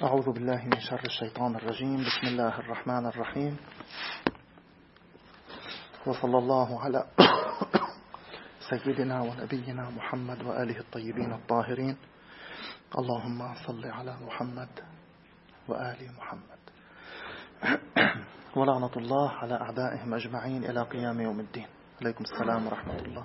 أعوذ بالله من شر الشيطان الرجيم. بسم الله الرحمن الرحيم، وصلى الله على سيدنا ونبينا محمد وآله الطيبين الطاهرين. اللهم صل على محمد وآل محمد، ولعنة الله على أعدائهم أجمعين إلى قيام يوم الدين. عليكم السلام ورحمة الله.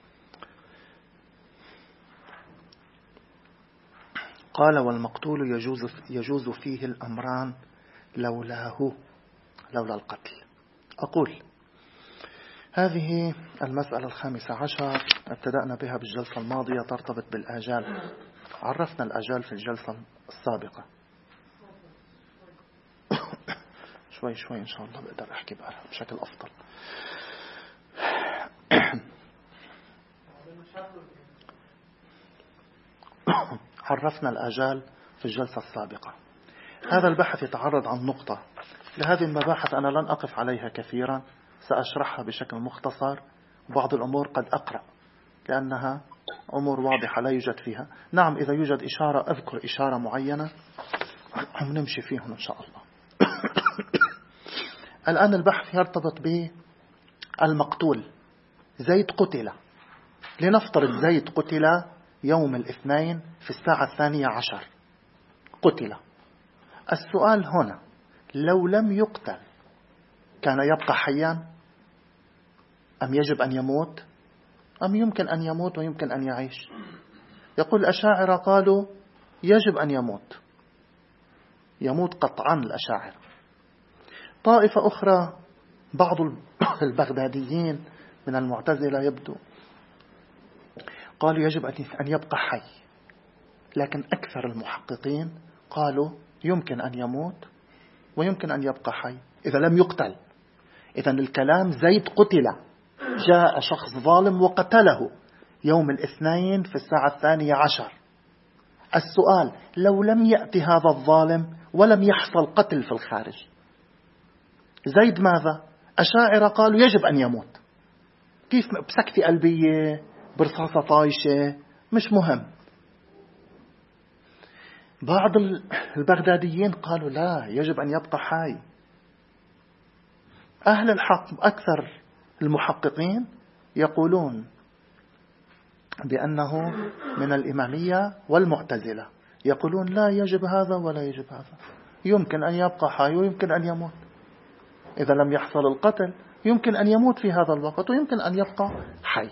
قال: والمقتول يجوز فيه الأمران لولا القتل. أقول هذه المسألة 15 ابتدأنا بها بالجلسة الماضية، ترتبط بالآجال. عرفنا الآجال في الجلسة السابقة. شوي إن شاء الله بقدر أحكي بشكل أفضل. عرفنا الآجال في الجلسة السابقة. هذا البحث يتعرض عن نقطة. لهذه المباحث أنا لن أقف عليها كثيرا، سأشرحها بشكل مختصر. بعض الأمور قد أقرأ لأنها أمور واضحة لا يوجد فيها. نعم، إذا يوجد إشارة أذكر إشارة معينة ونمشي فيهم إن شاء الله. الآن البحث يرتبط بالمقتول. زيد قتل، لنفترض زيد قتل يوم الاثنين في الساعة 12 قتل. السؤال هنا: لو لم يقتل كان يبقى حيا أم يجب أن يموت، أم يمكن أن يموت ويمكن أن يعيش؟ يقول الأشاعرة قالوا يجب أن يموت قطعا الأشاعرة. طائفة أخرى بعض البغداديين من المعتزلة يبدو قالوا يجب أن يبقى حي، لكن أكثر المحققين قالوا يمكن أن يموت ويمكن أن يبقى حي إذا لم يقتل. إذن الكلام زيد قتل، جاء شخص ظالم وقتله يوم الاثنين في الساعة 12. السؤال: لو لم يأتي هذا الظالم ولم يحصل قتل في الخارج، زيد ماذا؟ أشاعرة قالوا يجب أن يموت. كيف؟ بسكتة قلبية، برصاصة طايشة، مش مهم. بعض البغداديين قالوا لا، يجب أن يبقى حي. أهل الحق أكثر المحققين يقولون بأنه من الإمامية والمعتزلة، يقولون لا يجب هذا ولا يجب هذا، يمكن أن يبقى حي ويمكن أن يموت. إذا لم يحصل القتل يمكن أن يموت في هذا الوقت ويمكن أن يبقى حي.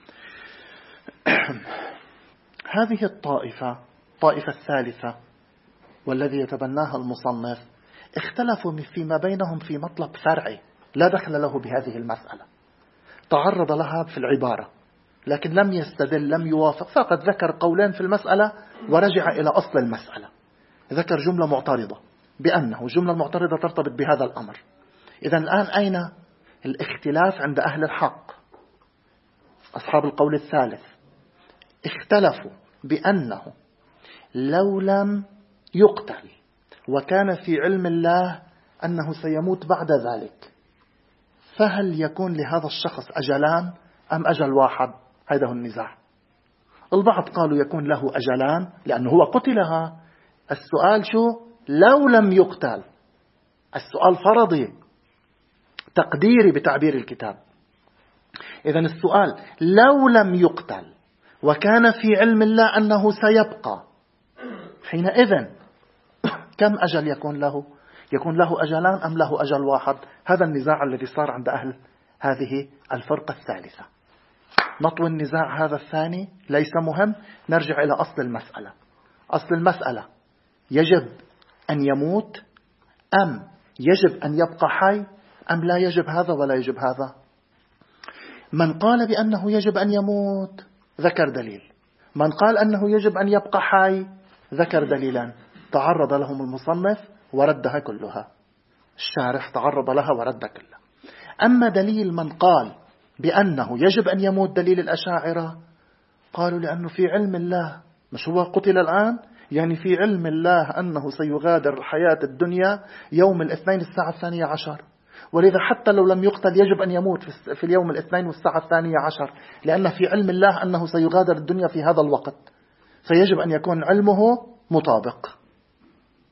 هذه الطائفة الثالثة والذي يتبناها المصنف اختلفوا فيما بينهم في مطلب فرعي لا دخل له بهذه المسألة. تعرض لها في العبارة لكن لم يستدل، لم يوافق، فقط ذكر قولين في المسألة ورجع إلى أصل المسألة. ذكر جملة معترضة بأنه الجملة المعترضة ترتبط بهذا الأمر. إذن الآن أين الاختلاف عند أهل الحق؟ أصحاب القول الثالث اختلفوا بأنه لو لم يقتل وكان في علم الله أنه سيموت بعد ذلك، فهل يكون لهذا الشخص أجلان أم أجل واحد؟ هذا هو النزاع. البعض قالوا يكون له أجلان لأنه هو قتلها. السؤال شو؟ لو لم يقتل. السؤال فرضي تقديري بتعبير الكتاب. إذن السؤال: لو لم يقتل وكان في علم الله أنه سيبقى، حينئذ كم أجل يكون له؟ يكون له أجلان أم له أجل واحد؟ هذا النزاع الذي صار عند أهل هذه الفرقة الثالثة. نطوي النزاع هذا الثاني، ليس مهم. نرجع إلى أصل المسألة. أصل المسألة: يجب أن يموت أم يجب أن يبقى حي أم لا يجب هذا ولا يجب هذا؟ من قال بأنه يجب أن يموت ذكر دليل، من قال أنه يجب أن يبقى حي ذكر دليلان. تعرض لهم المصنف وردها كلها، الشارح تعرض لها ورد كلها. أما دليل من قال بأنه يجب أن يموت، دليل الأشاعرة، قالوا لأنه في علم الله، مش هو قتل الآن، يعني في علم الله أنه سيغادر الحياة الدنيا يوم الاثنين الساعة 12، ولذا حتى لو لم يقتل يجب أن يموت في اليوم الاثنين والساعة 12، لأن في علم الله أنه سيغادر الدنيا في هذا الوقت، فيجب أن يكون علمه مطابق.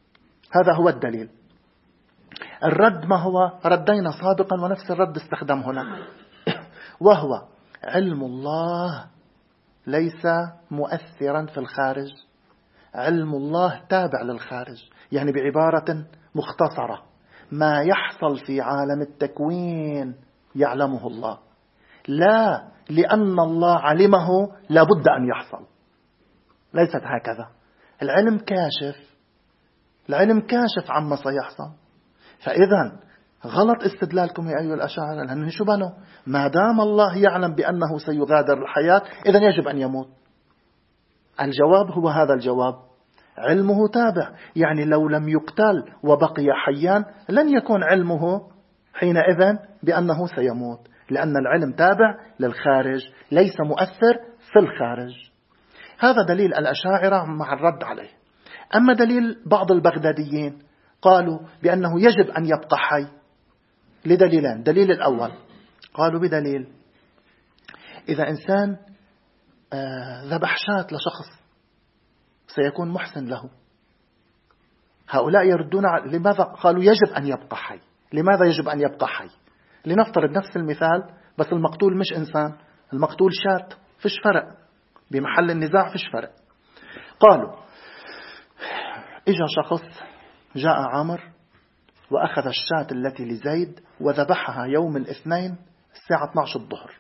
هذا هو الدليل. الرد ما هو؟ ردينا سابقا ونفس الرد استخدم هنا، وهو علم الله ليس مؤثرا في الخارج، علم الله تابع للخارج. يعني بعبارة مختصرة، ما يحصل في عالم التكوين يعلمه الله، لا لأن الله علمه لابد أن يحصل. ليست هكذا. العلم كاشف، العلم كاشف عما سيحصل. فإذا غلط استدلالكم يا أيها الأشاعرة، لأنه شو بنوا؟ ما دام الله يعلم بأنه سيغادر الحياة إذن يجب أن يموت. الجواب هو هذا الجواب، علمه تابع. يعني لو لم يقتل وبقي حيا لن يكون علمه حينئذ بأنه سيموت، لأن العلم تابع للخارج ليس مؤثر في الخارج. هذا دليل الأشاعرة مع الرد عليه. أما دليل بعض البغداديين قالوا بأنه يجب أن يبقى حي لدليلين. دليل الأول قالوا بدليل إذا إنسان ذبح شاة لشخص سيكون محسن له. هؤلاء يردون لماذا قالوا يجب أن يبقى حي؟ لماذا يجب أن يبقى حي؟ لنفترض نفس المثال بس المقتول مش إنسان، المقتول شاة، فيش فرق بمحل النزاع، فيش فرق. قالوا إجا شخص جاء عامر وأخذ الشاة التي لزيد وذبحها يوم الاثنين الساعة 12 الظهر.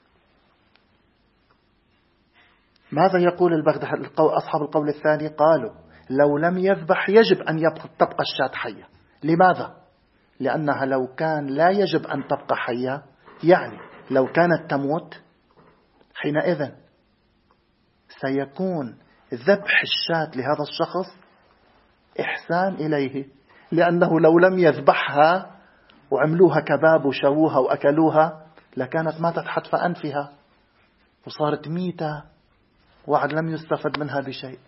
ماذا يقول أصحاب القول الثاني؟ قالوا لو لم يذبح يجب أن تبقى الشاة حية. لماذا؟ لأنها لو كان لا يجب أن تبقى حية، يعني لو كانت تموت حينئذ سيكون ذبح الشاة لهذا الشخص إحسان إليه، لأنه لو لم يذبحها وعملوها كباب وشووها وأكلوها لكانت ماتت حتف أنفها وصارت ميتة وعد لم يستفد منها بشيء.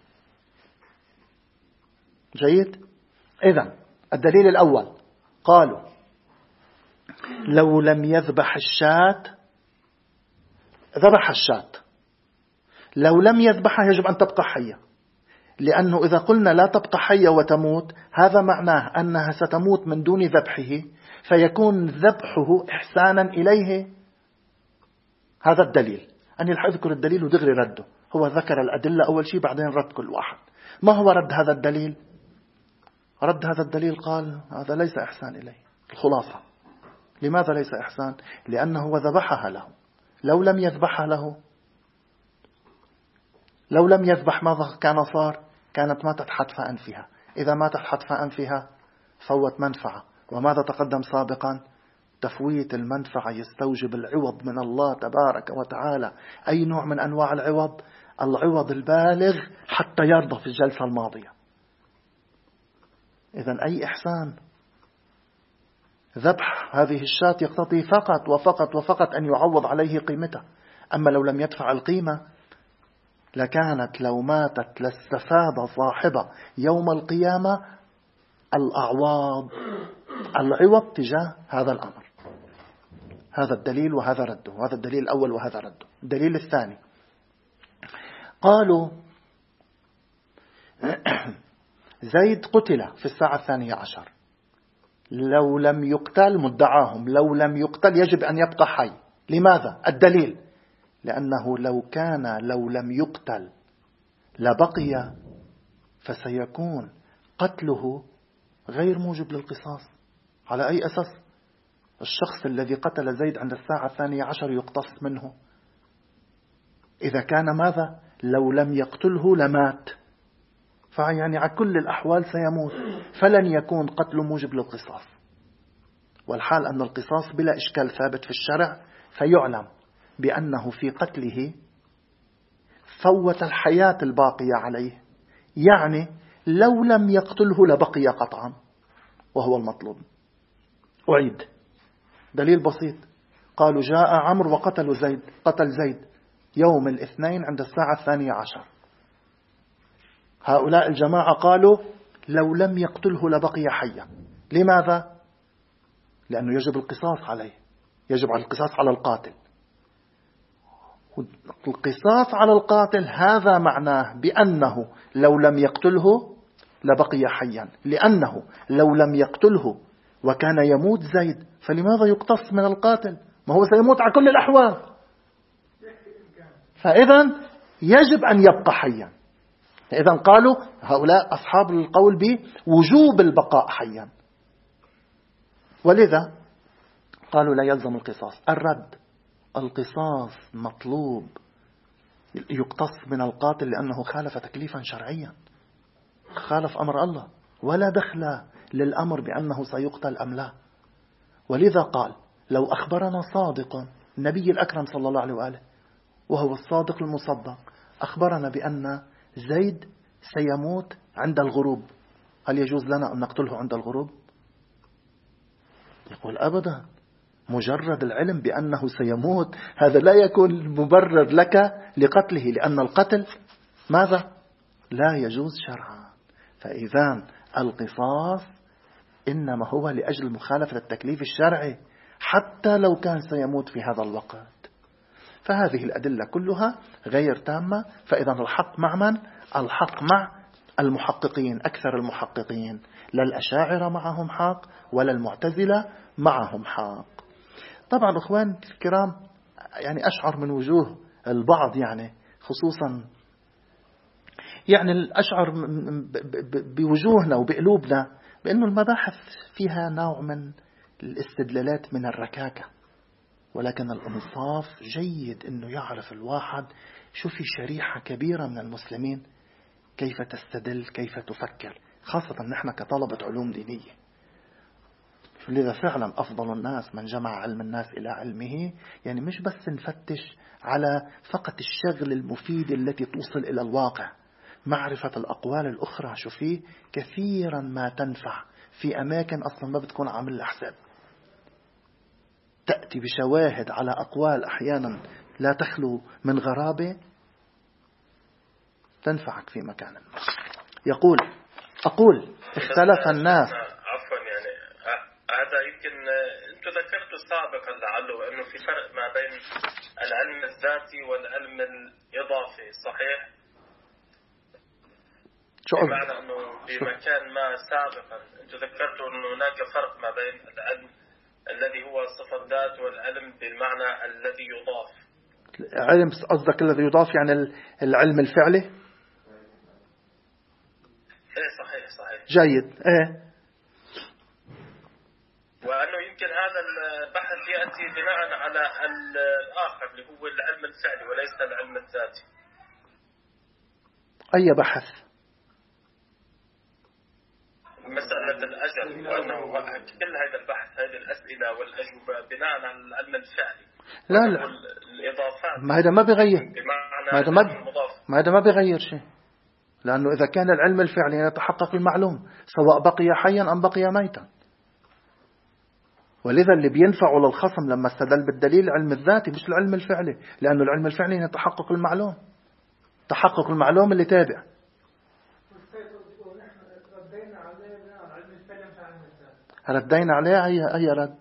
جيد؟ إذن الدليل الأول قالوا لو لم يذبح الشاة، ذبح الشاة، لو لم يذبحها يجب أن تبقى حية، لأنه إذا قلنا لا تبقى حية وتموت هذا معناه أنها ستموت من دون ذبحه، فيكون ذبحه إحسانا إليه. هذا الدليل. أنا رح أذكر الدليل ودغري رده. هو ذكر الأدلة أول شيء بعدين رد كل واحد. ما هو رد هذا الدليل؟ رد هذا الدليل قال هذا ليس إحسان إليه. الخلاصة لماذا ليس إحسان؟ لأنه ذبحها له. لو لم يذبحها له، لو لم يذبح ماذا كان صار؟ كانت ماتت حتف أنفها. إذا ماتت حتف أنفها فوت منفعة. وماذا تقدم سابقا؟ تفويت المنفعة يستوجب العوض من الله تبارك وتعالى. أي نوع من أنواع العوض؟ العوض البالغ حتى يرضى في الجلسة الماضية. إذن أي إحسان؟ ذبح هذه الشاة يقتضي فقط وفقط وفقط أن يعوض عليه قيمته. أما لو لم يدفع القيمة لكانت لو ماتت لاستفاد صاحبه يوم القيامة الأعواض، العوض تجاه هذا الأمر. هذا الدليل وهذا رده. هذا الدليل الأول وهذا رده. الدليل الثاني قالوا زيد قتل في الساعة 12. لو لم يقتل، مدعاهم لو لم يقتل يجب أن يبقى حي. لماذا؟ الدليل لأنه لو لم يقتل لبقي، فسيكون قتله غير موجب للقصاص. على أي أساس؟ الشخص الذي قتل زيد عند الساعة 12 يقتص منه. إذا كان ماذا؟ لو لم يقتله لمات، فيعني على كل الأحوال سيموت، فلن يكون قتل موجب للقصاص. والحال أن القصاص بلا إشكال ثابت في الشرع، فيعلم بأنه في قتله فوت الحياة الباقية عليه. يعني لو لم يقتله لبقي قطعا، وهو المطلوب. أعيد دليل بسيط. قالوا جاء عمرو وقتل زيد، قتل زيد يوم الاثنين عند الساعة 12. هؤلاء الجماعة قالوا لو لم يقتله لبقي حيا. لماذا؟ لأنه يجب القصاص عليه، يجب القصاص على القاتل. القصاص على القاتل هذا معناه بأنه لو لم يقتله لبقي حيا، لأنه لو لم يقتله وكان يموت زيد فلماذا يقتص من القاتل؟ ما هو سيموت على كل الأحوال، فإذا يجب أن يبقى حيا. إذا قالوا هؤلاء أصحاب القول بوجوب البقاء حيا، ولذا قالوا لا يلزم القصاص. الرد: القصاص مطلوب، يقتص من القاتل لأنه خالف تكليفا شرعيا، خالف أمر الله، ولا دخل للأمر بأنه سيقتل أم لا. ولذا قال: لو أخبرنا صادق، النبي الأكرم صلى الله عليه وآله وهو الصادق المصدق أخبرنا بأن زيد سيموت عند الغروب، هل يجوز لنا أن نقتله عند الغروب؟ يقول أبدا، مجرد العلم بأنه سيموت هذا لا يكون مبرر لك لقتله، لأن القتل ماذا؟ لا يجوز شرعا. فإذا القصاص إنما هو لأجل مخالفة التكليف الشرعي حتى لو كان سيموت في هذا الوقت. فهذه الأدلة كلها غير تامة. فإذا الحق مع من؟ الحق مع المحققين، أكثر المحققين، لا الأشاعرة معهم حق ولا المعتزلة معهم حق. طبعا أخوان الكرام، يعني أشعر من وجوه البعض، يعني خصوصا يعني أشعر بوجوهنا وبقلوبنا بأنه المباحث فيها نوع من الاستدلالات من الركاكة، ولكن الإنصاف جيد أنه يعرف الواحد شو في شريحة كبيرة من المسلمين كيف تستدل، كيف تفكر، خاصة نحن كطلبة علوم دينية. لذا فعلا أفضل الناس من جمع علم الناس إلى علمه، يعني مش بس نفتش على فقط الشغل المفيد التي توصل إلى الواقع، معرفة الأقوال الأخرى شو فيه كثيرا ما تنفع في أماكن أصلا ما بتكون عامل لها حساب، تأتي بشواهد على أقوال أحيانا لا تخلو من غرابة تنفعك في مكان ما. أقول اختلف الناس. عفوا، يعني هذا يمكن أنتم ذكرتوا سابقا لعله أنه في فرق ما بين العلم الذاتي والعلم الإضافي، صحيح؟ بمعنى أنه بمكان ما سابقا أنتم ذكرتوا أنه هناك فرق ما بين العلم الذي هو صفة ذات والعلم بالمعنى الذي يضاف. علم قصدك الذي يضاف يعني العلم الفعلي؟ إيه صحيح. جيد. إيه. وأنه يمكن هذا البحث يأتي بناء على الآخر اللي هو العلم الفعلي وليس العلم الذاتي. أي بحث؟ مسألة الأجل، وأنه كل هذا البحث، هذه الأسئلة والأجوبة بناء على العلم الفعلي. لا الإضافات ما هذا ما بيغير، ما هذا ما بيغير شيء، لأنه إذا كان العلم الفعلي يتحقق المعلوم سواء بقي حيا أم بقي ميتا. ولذا اللي بينفعوا للخصم لما استدل بالدليل العلم الذاتي مش العلم الفعلي، لأنه العلم الفعلي يتحقق المعلوم، تحقق المعلوم اللي تابع. ردينا عليه أي رد؟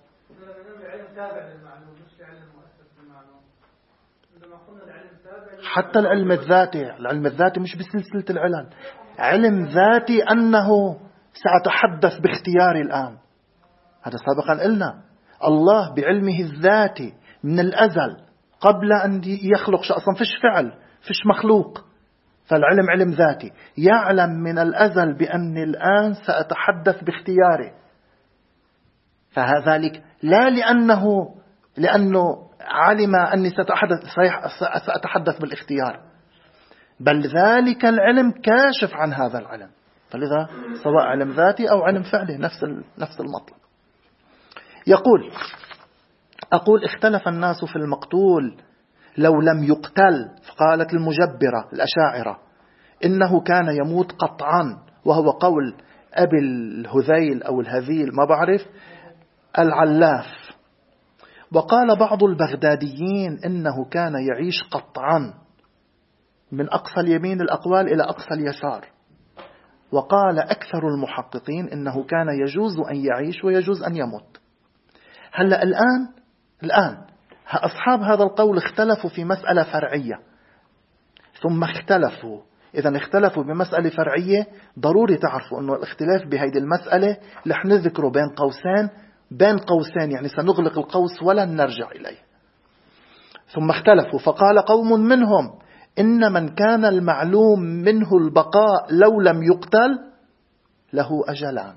حتى العلم الذاتي مش بسلسلة العلل، علم ذاتي أنه سأتحدث باختياري الآن، هذا سابقا قلنا. الله بعلمه الذاتي من الأزل قبل أن يخلق شيء، أصلا فيش فعل، فيش مخلوق، فالعلم علم ذاتي، يعلم من الأزل بأني الآن سأتحدث باختياري. فذلك لا لأنه علم أني سأتحدث بالاختيار، بل ذلك العلم كاشف عن هذا العلم. فلذا سواء علم ذاتي أو علم فعلي نفس المطلب. أقول اختلف الناس في المقتول لو لم يقتل، فقالت المجبرة الأشاعرة إنه كان يموت قطعا، وهو قول أبي الهذيل أو الهذيل ما بعرف العلاف. وقال بعض البغداديين إنه كان يعيش قطعا من أقصى اليمين الأقوال إلى أقصى اليسار. وقال أكثر المحققين إنه كان يجوز أن يعيش ويجوز أن يموت. هلأ الآن أصحاب هذا القول اختلفوا في مسألة فرعية، ثم اختلفوا إذا اختلفوا بمسألة فرعية، ضروري تعرفوا أنه الاختلاف بهذه المسألة رح نذكره بين قوسين، يعني سنغلق القوس ولن نرجع إليه. ثم اختلفوا فقال قوم منهم إن من كان المعلوم منه البقاء لو لم يقتل له أجلان.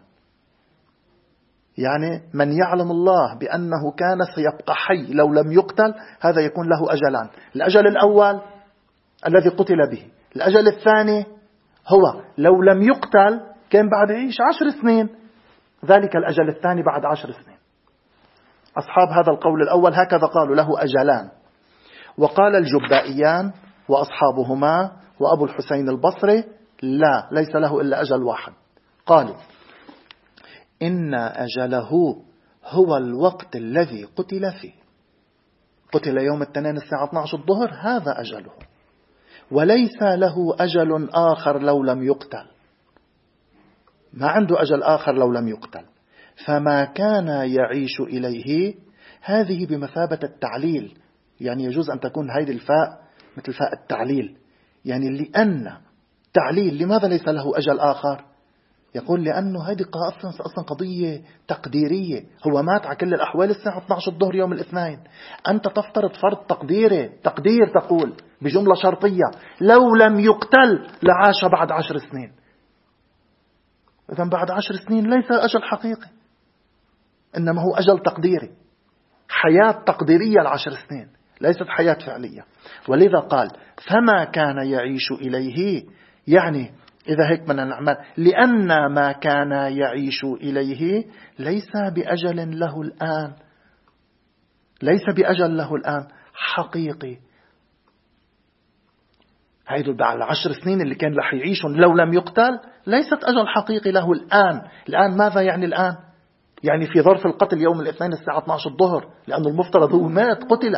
يعني من يعلم الله بأنه كان سيبقى حي لو لم يقتل، هذا يكون له أجلان. الأجل الأول الذي قتل به، الأجل الثاني هو لو لم يقتل كان بعد يعيش 10 سنين، ذلك الأجل الثاني بعد 10 سنين. أصحاب هذا القول الأول هكذا قالوا له أجلان. وقال الجبائيان وأصحابهما وأبو الحسين البصري لا، ليس له إلا أجل واحد. قالوا إن أجله هو الوقت الذي قتل فيه، قتل يوم الاثنين الساعة 12 الظهر، هذا أجله، وليس له أجل آخر لو لم يقتل، ما عنده أجل آخر لو لم يقتل. فما كان يعيش إليه، هذه بمثابة التعليل، يعني يجوز أن تكون هذه الفاء مثل فاء التعليل، يعني لأن تعليل لماذا ليس له أجل آخر؟ يقول لأنه هذه أصلا قضية تقديرية، هو مات على كل الأحوال الساعة 12 الظهر يوم الاثنين، أنت تفترض فرض تقدير تقول بجملة شرطية لو لم يقتل لعاش بعد 10 سنين. إذن بعد 10 سنين ليس أجل حقيقي، إنما هو أجل تقديري، حياة تقديرية ل10 سنين، ليست حياة فعلية. ولذا قال فما كان يعيش إليه، يعني إذا هيك بدنا نعمل، لأن ما كان يعيش إليه ليس بأجل له الآن، ليس بأجل له الآن حقيقي. هيدو بعد 10 سنين اللي كان رح يعيشون لو لم يقتل ليست أجل حقيقي له الآن. الآن ماذا يعني الآن؟ يعني في ظرف القتل يوم الاثنين الساعة 12 الظهر، لأنه المفترض هو مات قتل،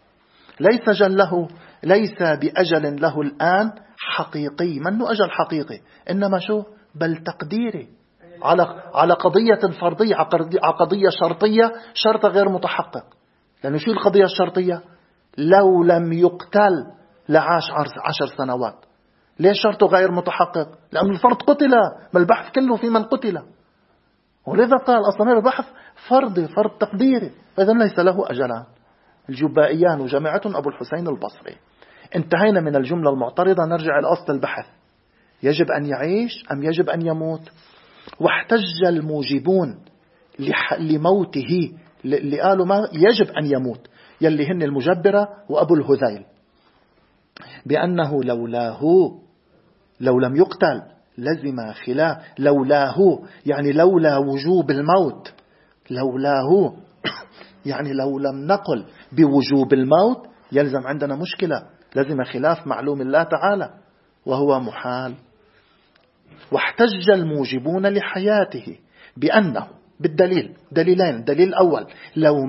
ليس بأجل له الآن حقيقي، منه أجل حقيقي، إنما شو بل تقديري على قضية فرضية، على قضية شرطية، شرط غير متحقق. لأنه شو القضية الشرطية؟ لو لم يقتل لعاش 10 سنوات. ليش شرطه غير متحقق؟ لأن الفرد قتل، ما البحث كله في من قتل. ولذا قال أصلا البحث فرضي، فرض تقديري، فإذا ليس له أجلان. الجبائيان وجماعة أبو الحسين البصري. انتهينا من الجملة المعترضة، نرجع إلى أصل البحث، يجب أن يعيش أم يجب أن يموت؟ واحتج الموجبون لموته اللي قالوا ما يجب أن يموت، يلي هن المجبرة وأبو الهذيل، بأنه لو لم يقتل لزم خلاف، لولاه يعني لولا وجوب الموت، لولاه يعني لو لم نقل بوجوب الموت يلزم عندنا مشكلة، لازم خلاف معلوم الله تعالى وهو محال. واحتج الموجبون لحياته بأنه بالدليل، دليلين، دليل الأول لو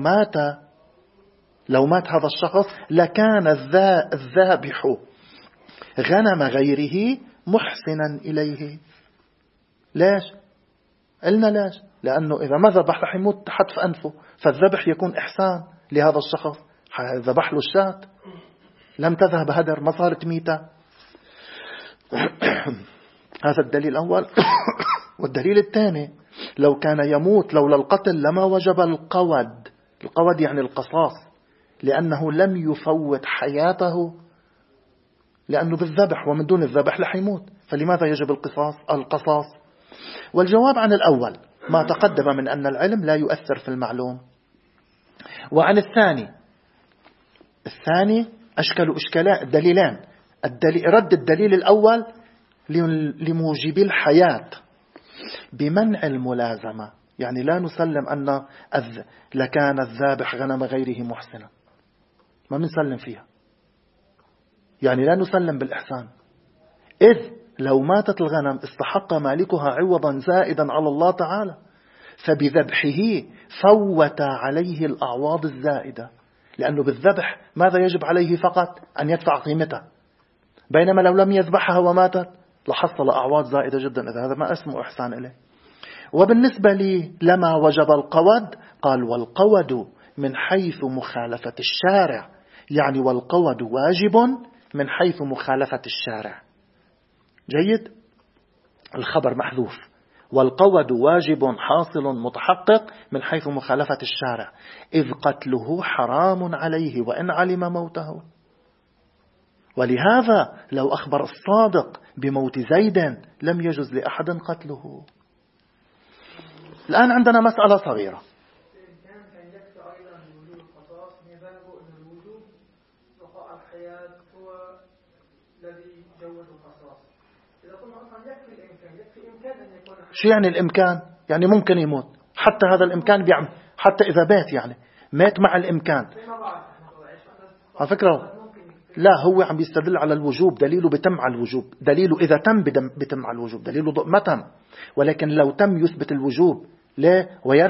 مات هذا الشخص لكان الذابح غنم غيره محسنا إليه. ليش؟ قلنا ليش؟ لأنه إذا ما ذبح رح يموت تحت في أنفه، فالذبح يكون إحسان لهذا الشخص، ذبح له الشاة لم تذهب هدر، ما صارت ميتة. هذا الدليل الأول. والدليل الثاني لو كان يموت لولا القتل لما وجب القود يعني القصاص، لأنه لم يفوت حياته، لأنه بالذبح ومن دون الذبح لح يموت، فلماذا يجب القصاص؟ والجواب عن الأول ما تقدم من أن العلم لا يؤثر في المعلوم. وعن الثاني أشكال دليلان، رد الدليل الأول لموجب الحياة بمنع الملازمة، يعني لا نسلم أن لكان الذابح غنم غيره محسنا، ما نسلم فيها، يعني لا نسلم بالإحسان، إذ لو ماتت الغنم استحق مالكها عوضا زائدا على الله تعالى، فبذبحه فوت عليه الأعواض الزائدة، لأنه بالذبح ماذا يجب عليه؟ فقط أن يدفع قيمته، بينما لو لم يذبحها وماتت لحصل أعواض زائدة جدا، إذا هذا ما اسمه إحسان إليه. وبالنسبة لي لما وجب القود، قال والقود من حيث مخالفة الشارع، يعني والقود واجب من حيث مخالفة الشارع. جيد. الخبر محذوف. والقود واجب حاصل متحقق من حيث مخالفة الشارع، إذ قتله حرام عليه وإن علم موته. ولهذا لو أخبر الصادق بموت زيد لم يجوز لأحد قتله. الآن عندنا مسألة صغيرة. شو يعني الإمكان؟ يعني ممكن يموت، حتى هذا الإمكان بيعمل، حتى إذا بات يعني مات مع الإمكان. على فكرة لا، هو عم يستدل على الوجوب، دليله بتم على الوجوب، دليله إذا تم بتم على الوجوب، دليله ما تم. ولكن لو تم يثبت الوجوب. ليه؟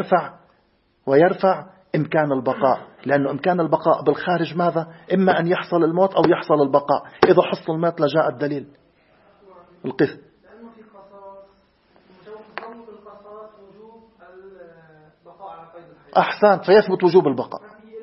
ويرفع إمكان البقاء، لأنه إمكان البقاء بالخارج ماذا؟ إما أن يحصل الموت أو يحصل البقاء. إذا حصل الموت لجاء الدليل القسم. أحسن، فيثبت وجوب البقاء.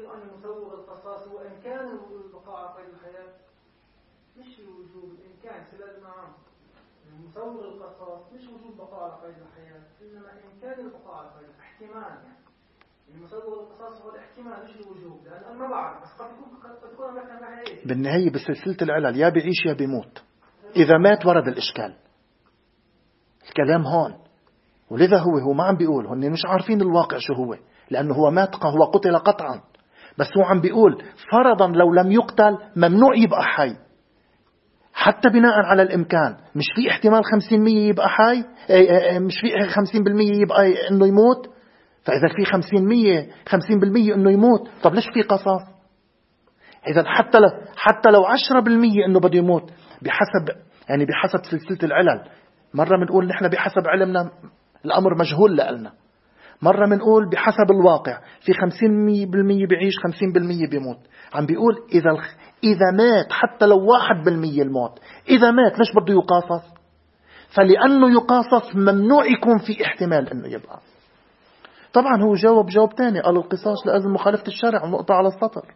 بالنهاية بسلسلة العلل يا بيعيش يا بيموت. إذا مات ورد الإشكال. الكلام هون. ولذا هو ما عم بيقول، هن مش عارفين الواقع شو هو، لأنه هو مات، هو قتل قطعا، بس هو عم بيقول فرضا لو لم يقتل ممنوع يبقى حي، حتى بناء على الإمكان. مش في احتمال 50% يبقى حي، مش في 50% يبقى إنه يموت. فإذا في 50% إنه يموت، طب ليش في قصاص؟ إذا حتى لو 10% إنه بده يموت، بحسب سلسلة العلل. مرة بنقول نحن بحسب علمنا الأمر مجهول لنا، مرة بنقول بحسب الواقع في 50% بيعيش 50% بيموت. عم بيقول إذا مات حتى لو 1% الموت، إذا مات ليش بده يقاصص؟ فلأنه يقاصص ممنوع يكون في احتمال إنه يبقى. طبعا هو جاوب تاني، قال القصاص لأجل مخالفة الشرع، النقطة على السطر.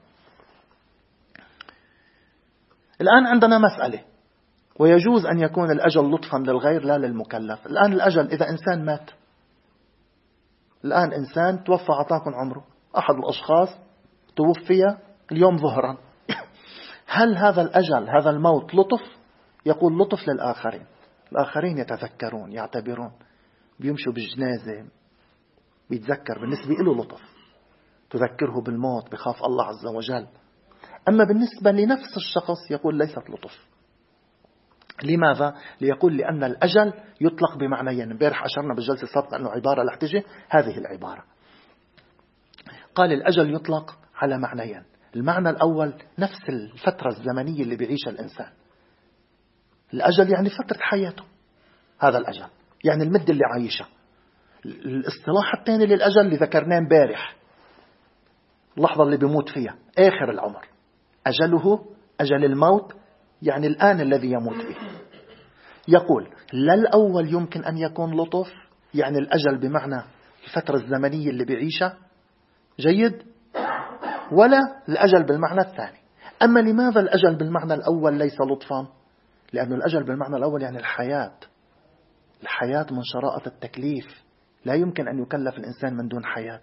الآن عندنا مسألة، ويجوز أن يكون الأجل لطفا للغير لا للمكلف. الآن الأجل إذا إنسان مات، الآن إنسان توفى عطاكم عمره، أحد الأشخاص توفي اليوم ظهرا، هل هذا الأجل، هذا الموت لطف؟ يقول لطف للآخرين. الآخرين يتذكرون، يعتبرون، بيمشوا بالجنازة، بيتذكر، بالنسبة له لطف، تذكره بالموت، بخاف الله عز وجل. أما بالنسبة لنفس الشخص يقول ليست لطف. لماذا؟ ليقول لأن الأجل يطلق بمعنيين. امبارح أشرنا بالجلسة السابقة أنه عبارة لحتجة هذه العبارة. قال الأجل يطلق على معنيين. المعنى الأول نفس الفترة الزمنية اللي بيعيشها الإنسان. الأجل يعني فترة حياته، هذا الأجل يعني المدة اللي عايشها. الاصطلاح الثاني للأجل اللي ذكرناه امبارح، اللحظة اللي بيموت فيها، آخر العمر. أجله، أجل الموت يعني الآن الذي يموت فيه. يقول لا الأول يمكن أن يكون لطف، يعني الأجل بمعنى الفترة الزمنية اللي بيعيشها، جيد، ولا الأجل بالمعنى الثاني. أما لماذا الأجل بالمعنى الأول ليس لطفا؟ لأن الأجل بالمعنى الأول يعني الحياة. الحياة من شرائط التكليف، لا يمكن أن يكلف الإنسان من دون حياة.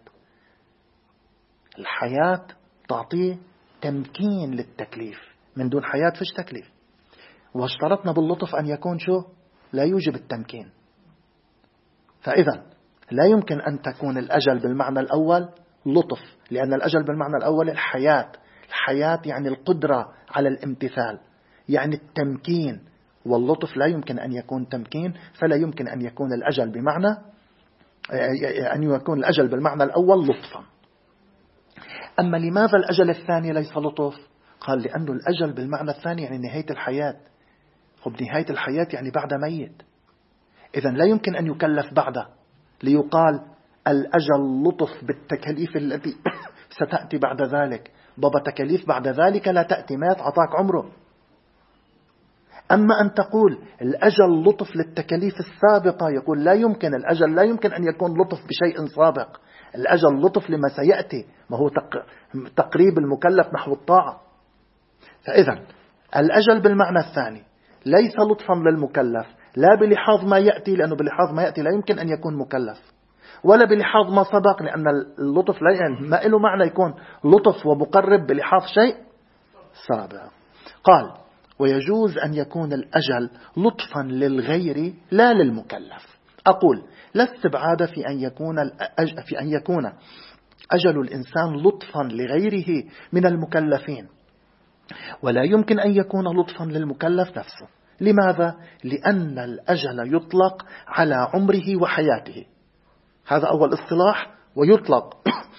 الحياة تعطيه تمكين للتكليف، من دون حياة فيش تكليف. واشترطنا باللطف أن يكون شو؟ لا يوجب التمكين. فإذا لا يمكن أن تكون الأجل بالمعنى الأول لطف، لأن الأجل بالمعنى الأول الحياة. الحياة يعني القدرة على الامتثال، يعني التمكين. واللطف لا يمكن أن يكون تمكين، فلا يمكن أن يكون الأجل بمعنى أن يكون الأجل بالمعنى الأول لطفا. أما لماذا الأجل الثاني ليس لطف؟ قال لأنه الأجل بالمعنى الثاني يعني نهاية الحياة. نهاية الحياة يعني بعد ميت، إذن لا يمكن أن يكلف بعده، ليقال الأجل لطف بالتكاليف التي ستأتي بعد ذلك. بابا تكاليف بعد ذلك لا تأتي، مات عطاك عمره. أما أن تقول الأجل لطف للتكاليف السابقة، يقول لا يمكن، الأجل لا يمكن أن يكون لطف بشيء سابق. الأجل لطف لما سيأتي، ما هو تقريب المكلف نحو الطاعة. فإذا الأجل بالمعنى الثاني ليس لطفا للمكلف، لا بلحاظ ما يأتي، لأنه بلحاظ ما يأتي لا يمكن أن يكون مكلف، ولا بلحاظ ما سبق، لأن اللطف ما له معنى يكون لطف ومقرب بلحاظ شيء سابق. قال: ويجوز أن يكون الأجل لطفا للغير لا للمكلف. أقول: لا استبعاد في أن يكون أجل الإنسان لطفا لغيره من المكلفين، ولا يمكن أن يكون لطفا للمكلف نفسه. لماذا؟ لأن الأجل يطلق على عمره وحياته، هذا أول اصطلاح، ويطلق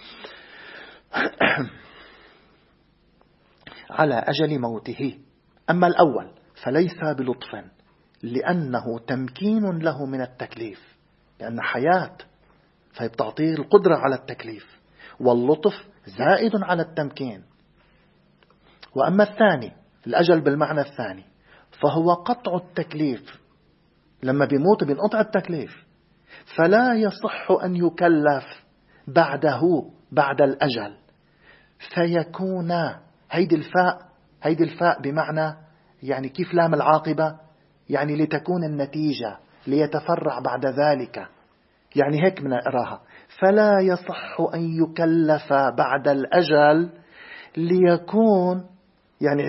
على أجل موته. أما الأول فليس بلطف، لأنه تمكين له من التكليف، لأن حياة فبتعطيه القدرة على التكليف، واللطف زائد على التمكين. وأما الثاني، الأجل بالمعنى الثاني، فهو قطع التكليف، لما بيموت بينقطع التكليف، فلا يصح أن يكلف بعده بعد الأجل، فيكون هيدي الفاء بمعنى يعني كيف لام العاقبة، يعني لتكون النتيجة ليتفرع بعد ذلك، يعني هيك بنقراها: فلا يصح أن يكلف بعد الأجل ليكون، يعني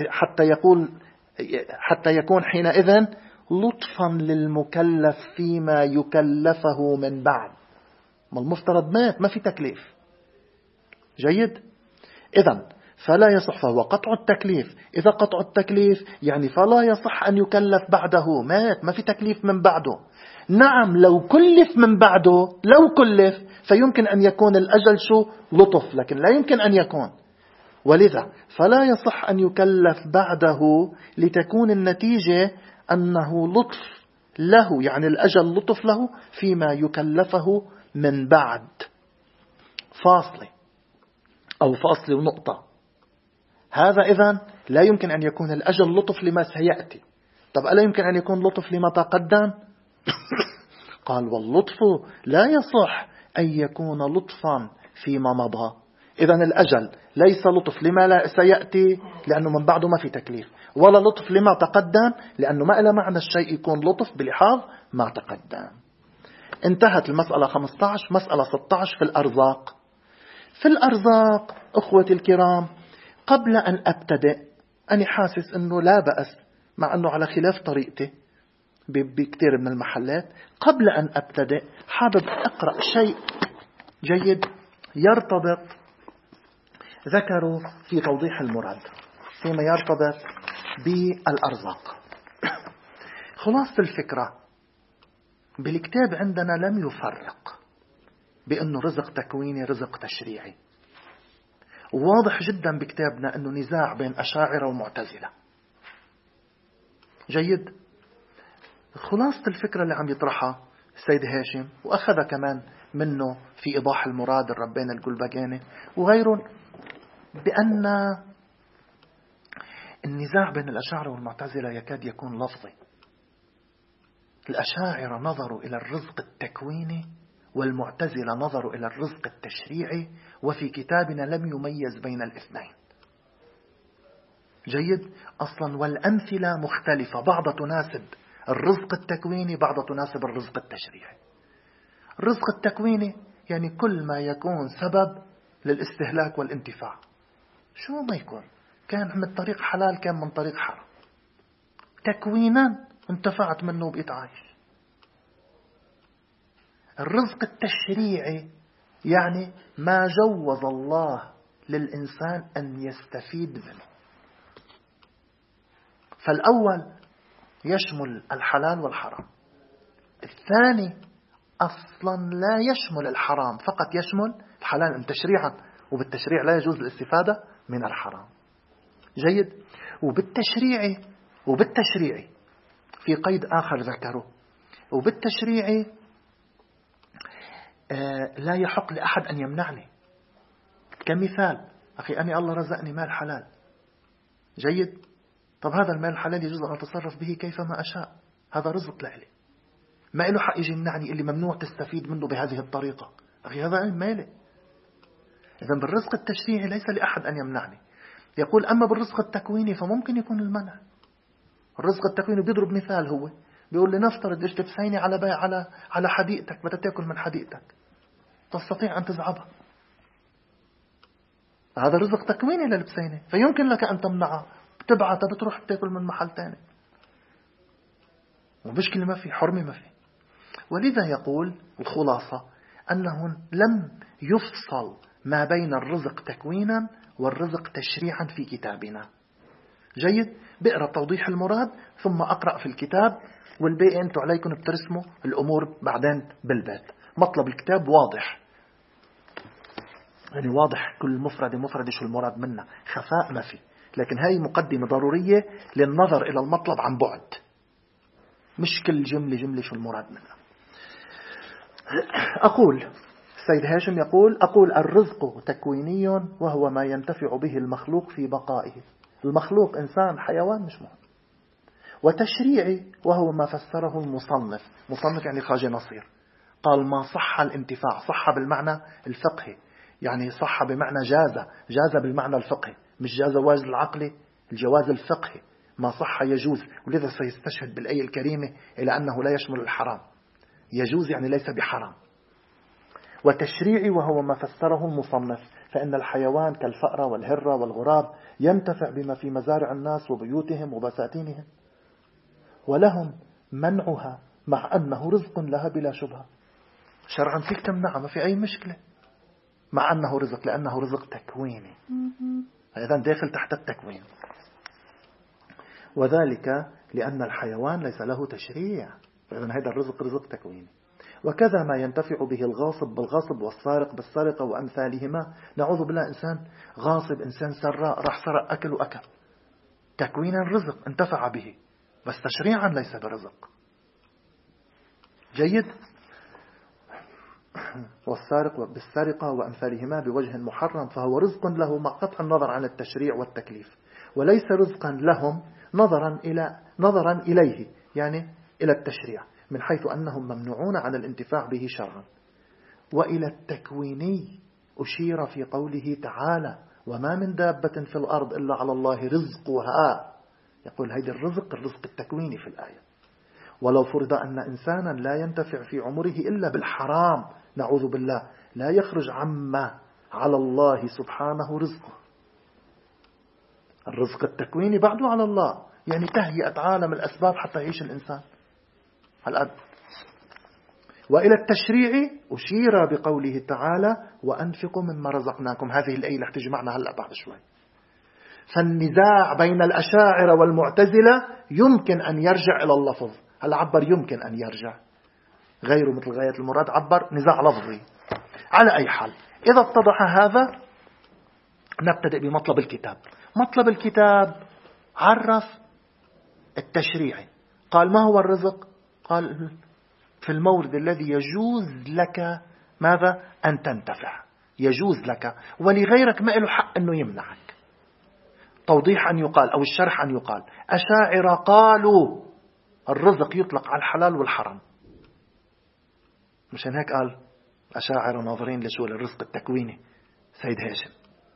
حتى يكون حينئذ لطفا للمكلف فيما يكلفه من بعد. ما المفترض مات، ما في تكليف. جيد؟ إذن فلا يصح، فهو قطع التكليف. إذا قطع التكليف يعني فلا يصح أن يكلف بعده، مات، ما في تكليف من بعده. نعم لو كلف من بعده، لو كلف فيمكن أن يكون الأجل لطف، لكن لا يمكن أن يكون. ولذا فلا يصح أن يكلف بعده لتكون النتيجة أنه لطف له، يعني الأجل لطف له فيما يكلفه من بعد. فاصلة أو فاصلة ونقطة. هذا إذن لا يمكن أن يكون الأجل لطف لما سيأتي. طب ألا يمكن أن يكون لطف لما تقدم؟ قال: واللطف لا يصح أن يكون لطفا فيما مضى. إذن الأجل ليس لطف لما لا سيأتي، لأنه من بعده ما في تكليف، ولا لطف لما تقدم، لأنه ما إلى معنى الشيء يكون لطف بلحاظ ما تقدم. انتهت المسألة 15. مسألة 16 في الأرزاق. في الأرزاق أخوتي الكرام، قبل أن أبتدئ أنا حاسس أنه لا بأس، مع أنه على خلاف طريقتي بكثير من المحلات، قبل أن أبتدئ حابب أقرأ شيء جيد يرتبط، ذكروا في توضيح المراد فيما يرتبط بالأرزاق. خلاصة الفكرة بالكتاب عندنا لم يفرق بأنه رزق تكويني رزق تشريعي. واضح جدا بكتابنا أنه نزاع بين أشاعرة ومعتزلة. جيد؟ خلاصة الفكرة اللي عم يطرحها السيد هاشم، وأخذ كمان منه في إيضاح المراد الربين القلبجاني وغيره، بأن النزاع بين الأشاعرة والمعتزلة يكاد يكون لفظي. الأشاعرة نظروا إلى الرزق التكويني، والمعتزلة نظروا إلى الرزق التشريعي، وفي كتابنا لم يميز بين الاثنين. جيد؟ أصلا والأمثلة مختلفة، بعض تناسب الرزق التكويني، بعض تناسب الرزق التشريعي. الرزق التكويني يعني كل ما يكون سبب للاستهلاك والانتفاع، شو ما يكون، كان من طريق حلال كان من طريق حرام، تكوينا انتفعت منه وبقيت عايش. الرزق التشريعي يعني ما جوز الله للإنسان أن يستفيد منه. فالأول يشمل الحلال والحرام، الثاني أصلا لا يشمل الحرام، فقط يشمل الحلال تشريعا، وبالتشريع لا يجوز الاستفادة من الحرام. جيد؟ وبالتشريعي في قيد آخر ذكره، وبالتشريعي لا يحق لأحد أن يمنعني. كمثال، أخي أنا الله رزقني مال حلال، جيد؟ طب هذا المال الحلال يجوز أن أتصرف به كيفما أشاء، هذا رزق لإلي، ما إله حق يجي يمنعني اللي ممنوع تستفيد منه بهذه الطريقة. أخي هذا مالي. إذن بالرزق التشريعي ليس لأحد أن يمنعني. يقول أما بالرزق التكويني فممكن يكون المنع. الرزق التكويني بيضرب مثال، هو بيقول لي نفترض اجت بسينة على حديقتك، بدها تاكل من حديقتك، تستطيع أن تزعبها. هذا رزق تكويني للبسينة، فيمكن لك أن تمنعها، بتبعتها بتروح بتاكل من محل تاني، ومشكلة ما في، حرمة ما في. ولذا يقول الخلاصة أنه لم يفصل ما بين الرزق تكوينا والرزق تشريعا في كتابنا. جيد، بقرأ توضيح المراد ثم أقرأ في الكتاب، والباقي أنتم عليكم بترسموا الأمور بعدين بالبيت. مطلب الكتاب واضح، يعني واضح كل مفردة شو المراد منها، خفاء ما في. لكن هاي مقدمة ضرورية للنظر إلى المطلب عن بعد، مش كل جملة شو المراد منها. أقول السيد هاشم يقول الرزق تكويني وهو ما ينتفع به المخلوق في بقائه. المخلوق إنسان حيوان مش مهم. وتشريعي وهو ما فسره المصنف، مصنف يعني خواجة نصير، قال ما صح الانتفاع، صح بالمعنى الفقهي، يعني صح بمعنى جاز بالمعنى الفقهي، مش جواز العقلي، الجواز الفقهي، ما صح يجوز. ولذا سيستشهد بالآية الكريمة إلى أنه لا يشمل الحرام، يجوز يعني ليس بحرام. وتشريعي وهو ما فسره المصنف، فإن الحيوان كالفأرة والهرة والغراب ينتفع بما في مزارع الناس وبيوتهم وبساتينهم، ولهم منعها مع أنه رزق لها بلا شبهة. شرعا فيك تمنعها، ما في أي مشكلة، مع أنه رزق، لأنه رزق تكويني، إذن داخل تحت التكوين. وذلك لأن الحيوان ليس له تشريع، فإذن هذا الرزق رزق تكويني. وكذا ما ينتفع به الغاصب بالغاصب والسارق بالسرقة وأمثالهما. نعوذ بالله، إنسان غاصب، إنسان سراء، راح سرق أكل وأكل، تكوينا رزق انتفع به، بس تشريعا ليس برزق. جيد. والسارق بالسرقة وأمثالهما بوجه محرم فهو رزق له مع قطع النظر عن التشريع والتكليف، وليس رزقا لهم نظرا إليه، يعني إلى التشريع، من حيث أنهم ممنوعون عن الانتفاع به شرعا. وإلى التكويني أشير في قوله تعالى وما من دابة في الأرض إلا على الله رزقها. يقول هيدا الرزق التكويني في الآية. ولو فرض أن إنسانا لا ينتفع في عمره إلا بالحرام، نعوذ بالله، لا يخرج عما على الله سبحانه رزقه. الرزق التكويني بعده على الله، يعني تهيئة عالم الأسباب حتى يعيش الإنسان هالقد. وإلى التشريع أشير بقوله تعالى وأنفقوا مما رزقناكم. هذه الآية اللي تجي معنا هلأ بعد شوي. فالنزاع بين الأشاعرة والمعتزلة يمكن أن يرجع إلى اللفظ. هل عبر يمكن أن يرجع، غيره مثل غاية المراد عبر نزاع لفظي. على أي حال، إذا اتضح هذا نبتدئ بمطلب الكتاب. مطلب الكتاب عرف التشريعي، قال ما هو الرزق؟ قال في المورد الذي يجوز لك ماذا؟ أن تنتفع، يجوز لك، ولغيرك ما له حق أنه يمنعك. توضيح أن يقال أو الشرح أن يقال أشاعرة قالوا الرزق يطلق على الحلال والحرام، مشان هيك قال أشاعرة ناظرين لشو الرزق التكويني سيد هاشم،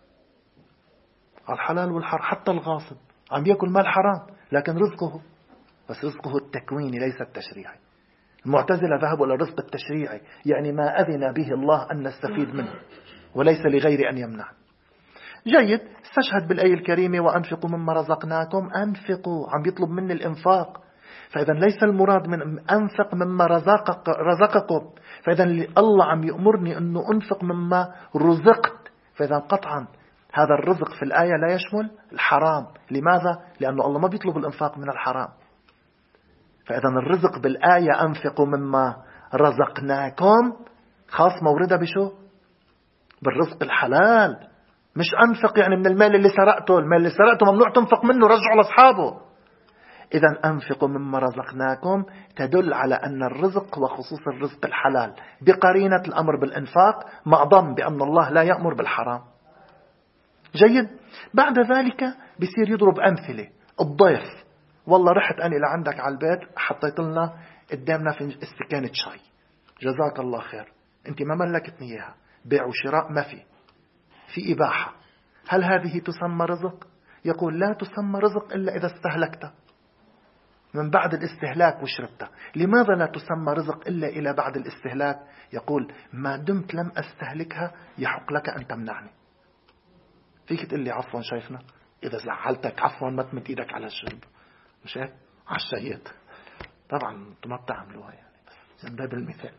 الحلال والحرام، حتى الغاصب عم يأكل مال حرام لكن رزقه، بس رزقه التكويني ليس التشريعي. المعتزلة ذهبوا إلى الرزق التشريعي، يعني ما أذن به الله أن نستفيد منه وليس لغير أن يمنع. جيد. استشهد بالآية الكريمة وأنفقوا مما رزقناكم. أنفقوا، عم يطلب مني الإنفاق، فإذا ليس المراد من أنفق مما رزقكم، فإذا الله عم يأمرني أنه أنفق مما رزقت، فإذا قطعا هذا الرزق في الآية لا يشمل الحرام. لماذا؟ لأنه الله ما بيطلب الإنفاق من الحرام. فإذا الرزق بالآية أنفقوا مما رزقناكم خاص موردة بشو؟ بالرزق الحلال. مش أنفق يعني من المال اللي سرقته، المال اللي سرقته ممنوع تنفق منه، رجعوا لأصحابه. إذا أنفقوا مما رزقناكم تدل على أن الرزق وخصوص الرزق الحلال بقرينة الأمر بالإنفاق، مع ضم بأن الله لا يأمر بالحرام. جيد. بعد ذلك بيصير يضرب أمثلة. الضيف، والله رحت أنا لعندك على البيت، حطيت لنا قدامنا في استكانة شاي، جزاك الله خير، أنت ما ملكتني إياها، بيع وشراء ما في إباحة، هل هذه تسمى رزق؟ يقول لا تسمى رزق إلا إذا استهلكت. من بعد الاستهلاك وشربتها. لماذا لا تسمى رزق إلا إلى بعد الاستهلاك؟ يقول ما دمت لم أستهلكها يحق لك أن تمنعني. فيك تقول لي عفوا شيخنا إذا زعلتك عفوا ما تمد إيدك على الشرب، مش هيك؟ عالشيط. طبعا انتم ما بتعملوها يعني، بس من باب المثال.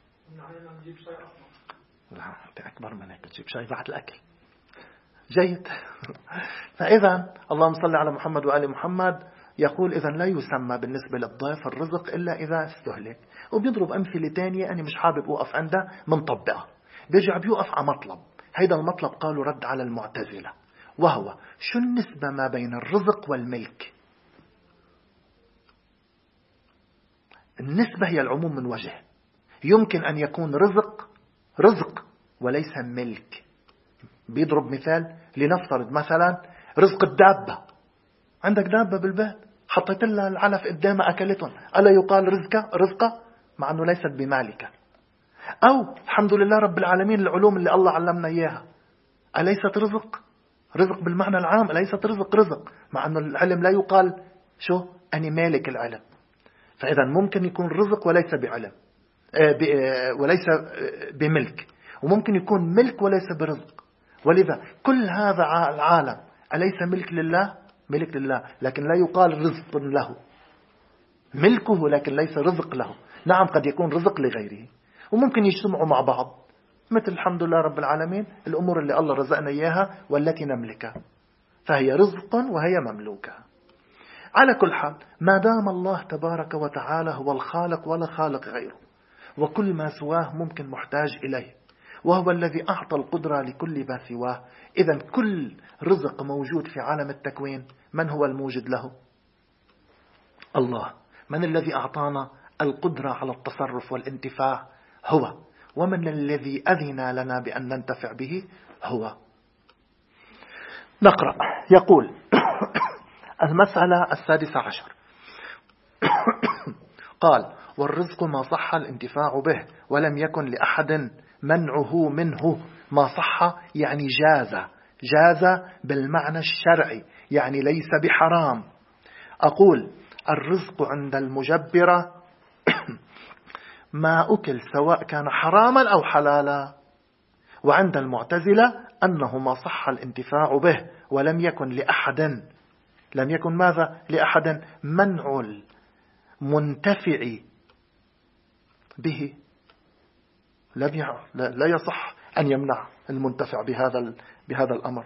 لا انت أكبر من هيك، تجيب شاي بعد الأكل. جيد. فإذا اللهم صل على محمد وآل محمد. يقول إذا لا يسمى بالنسبة للضيف الرزق إلا إذا استهلك. وبيضرب أمثلة تانية أنا مش حابب أوقف عندها منطبقة. بيرجع بيوقف على مطلب، هيدا المطلب قالوا رد على المعتزلة، وهو شو النسبة ما بين الرزق والملك؟ النسبة هي العموم من وجه. يمكن أن يكون رزق وليس ملك. بيضرب مثال، لنفترض مثلا رزق الدابة. عندك دابة بالبيت حطيت لها العلف قدامها أكلتهم، ألا يقال رزقة مع أنه ليست بمالكة؟ أو الحمد لله رب العالمين العلوم اللي الله علمنا إياها أليست رزق بالمعنى العام، أليست رزق مع أنه العلم لا يقال شو أني مالك العلم. فإذا ممكن يكون رزق وليس بعلم وليس بملك، وممكن يكون ملك وليس برزق. ولذا كل هذا العالم أليس ملك لله؟ ملك لله، لكن لا يقال رزق له. ملكه لكن ليس رزق له. نعم قد يكون رزق لغيره، وممكن يجتمعوا مع بعض، مثل الحمد لله رب العالمين الأمور اللي الله رزقنا إياها والتي نملكها، فهي رزق وهي مملوكة. على كل حال، ما دام الله تبارك وتعالى هو الخالق ولا خالق غيره، وكل ما سواه ممكن محتاج إليه، وهو الذي أعطى القدرة لكل ما سواه، إذن كل رزق موجود في عالم التكوين من هو الموجد له؟ الله. من الذي أعطانا القدرة على التصرف والانتفاع؟ هو. ومن الذي أذن لنا بأن ننتفع به؟ هو. نقرأ. يقول المسألة 16 قال والرزق ما صح الانتفاع به ولم يكن لأحد منعه منه. ما صح يعني جاز بالمعنى الشرعي، يعني ليس بحرام. أقول الرزق عند المجبرة ما أكل سواء كان حراما أو حلالا، وعند المعتزلة أنه ما صح الانتفاع به ولم يكن لأحد، لم يكن ماذا لأحد منع المنتفع به، لا يصح أن يمنع المنتفع بهذا الأمر.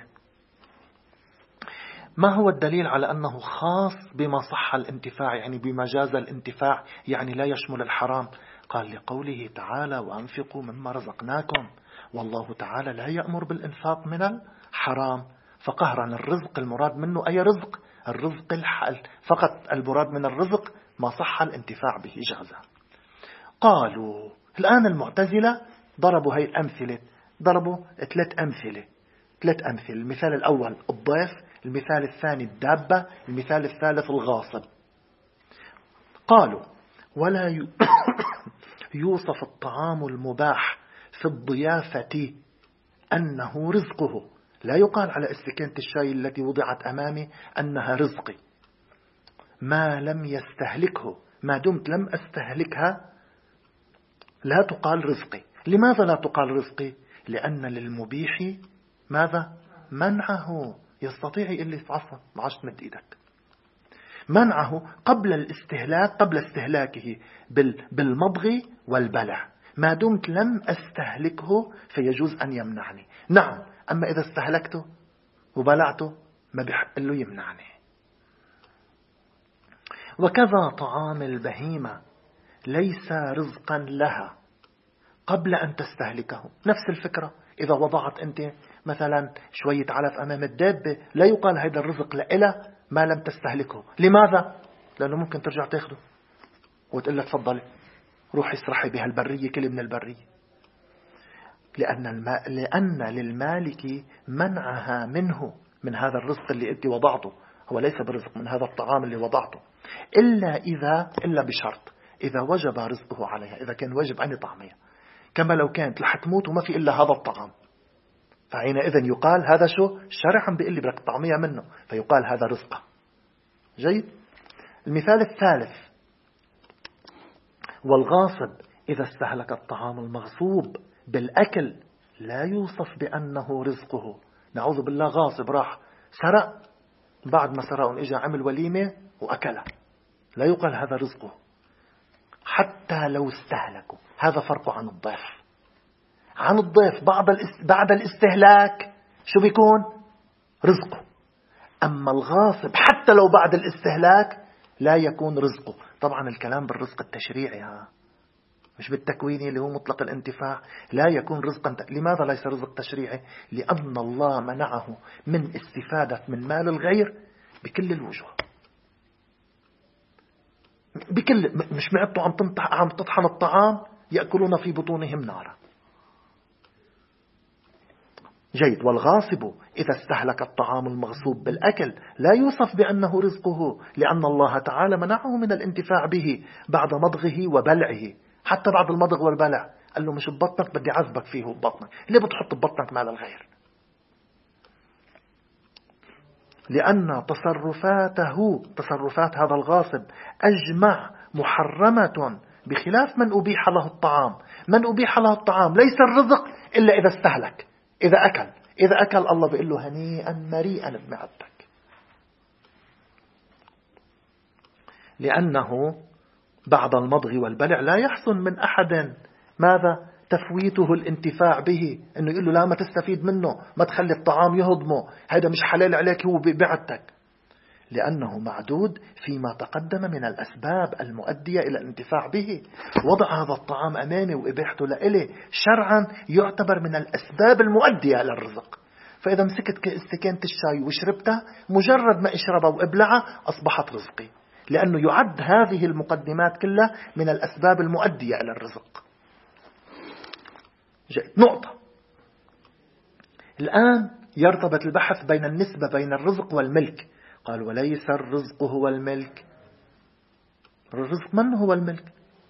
ما هو الدليل على أنه خاص بما صح الانتفاع، يعني بما جاز الانتفاع، يعني لا يشمل الحرام؟ قال لقوله تعالى وأنفقوا مما رزقناكم، والله تعالى لا يأمر بالإنفاق من الحرام. فقهرا الرزق المراد منه أي رزق؟ الرزق الحل فقط. المراد من الرزق ما صح الانتفاع به جازا. قالوا الآن المعتزلة ضربوا هاي الأمثلة، ضربوا 3 أمثلة. المثال الأول الضيف، المثال الثاني الدابة، المثال الثالث الغاصب. قالوا ولا يوصف الطعام المباح في الضيافة أنه رزقه. لا يقال على استكانة الشاي التي وضعت أمامي أنها رزقي ما لم يستهلكه. ما دمت لم أستهلكها لا تقال رزقي. لماذا لا تقال رزقي؟ لأن للمبيح ماذا؟ منعه. يستطيع اللي يتعصب ما عادش تمد إيدك. منعه قبل الاستهلاك، قبل استهلاكه بالمضغ والبلع. ما دمت لم أستهلكه فيجوز أن يمنعني. نعم، أما إذا استهلكته وبلعته ما بيحق له يمنعني. وكذا طعام البهيمة ليس رزقا لها قبل أن تستهلكه. نفس الفكرة، إذا وضعت أنت مثلا شوية علف أمام الدابة لا يقال هذا الرزق لإله ما لم تستهلكه. لماذا؟ لأنه ممكن ترجع تاخده وتقول لها تفضلي روحي اسرحي بها البرية، كلي من البرية. لأن للمالك منعها منه، من هذا الرزق اللي أنت وضعته. هو ليس برزق من هذا الطعام اللي وضعته إلا بشرط إذا وجب رزقه عليها، إذا كان واجب أن يطعمها، كما لو كانت رح تموت وما في إلا هذا الطعام، فحينئذ يقال هذا شو شرعا بيقول لي بدك تطعميها منه، فيقال هذا رزقه. جيد. المثال الثالث: والغاصب إذا استهلك الطعام المغصوب بالأكل لا يوصف بأنه رزقه. نعوذ بالله، غاصب راح سرق، بعد ما سرق إجا عمل وليمة وأكله، لا يقال هذا رزقه حتى لو استهلكوا. هذا فرق عن الضيف. عن الضيف بعد الاستهلاك شو بيكون؟ رزقه. أما الغاصب حتى لو بعد الاستهلاك لا يكون رزقه. طبعا الكلام بالرزق التشريعي، مش بالتكويني اللي هو مطلق الانتفاع. لا يكون رزقا. لماذا ليس رزق تشريعي؟ لأن الله منعه من استفادة من مال الغير بكل الوجوه. مش معدته عم تطحن الطعام يأكلون في بطونهم نارا. جيد. والغاصب إذا استهلك الطعام المغصوب بالأكل لا يوصف بأنه رزقه، لأن الله تعالى منعه من الانتفاع به بعد مضغه وبلعه. حتى بعد المضغ والبلع قال له مش ببطنك، بدي عذبك فيه ببطنك. ليه بتحط ببطنك مال الغير؟ لأن تصرفات هذا الغاصب أجمع محرمة بخلاف من أبيح له الطعام. من أبيح له الطعام ليس الرزق إلا إذا استهلك، إذا أكل الله بيقول له هنيئا مريئا بمعدتك. لأنه بعد المضغ والبلع لا يحسن من أحد ماذا؟ تفويته الانتفاع به، إنه يقول له لا ما تستفيد منه، ما تخلي الطعام يهضمه، هذا مش حلال عليك، هو بمعدتك. لأنه معدود فيما تقدم من الأسباب المؤدية إلى الانتفاع به. وضع هذا الطعام أمامي وإباحته لإلي شرعا يعتبر من الأسباب المؤدية إلى الرزق. فإذا مسكت استكانة الشاي وشربتها، مجرد ما اشربها وابلعها أصبحت رزقي، لأنه يعد هذه المقدمات كلها من الأسباب المؤدية إلى الرزق. نقطة. الآن يرتبط البحث بين النسبة بين الرزق والملك. قال وليس الرزق هو الملك. الرزق من هو الملك؟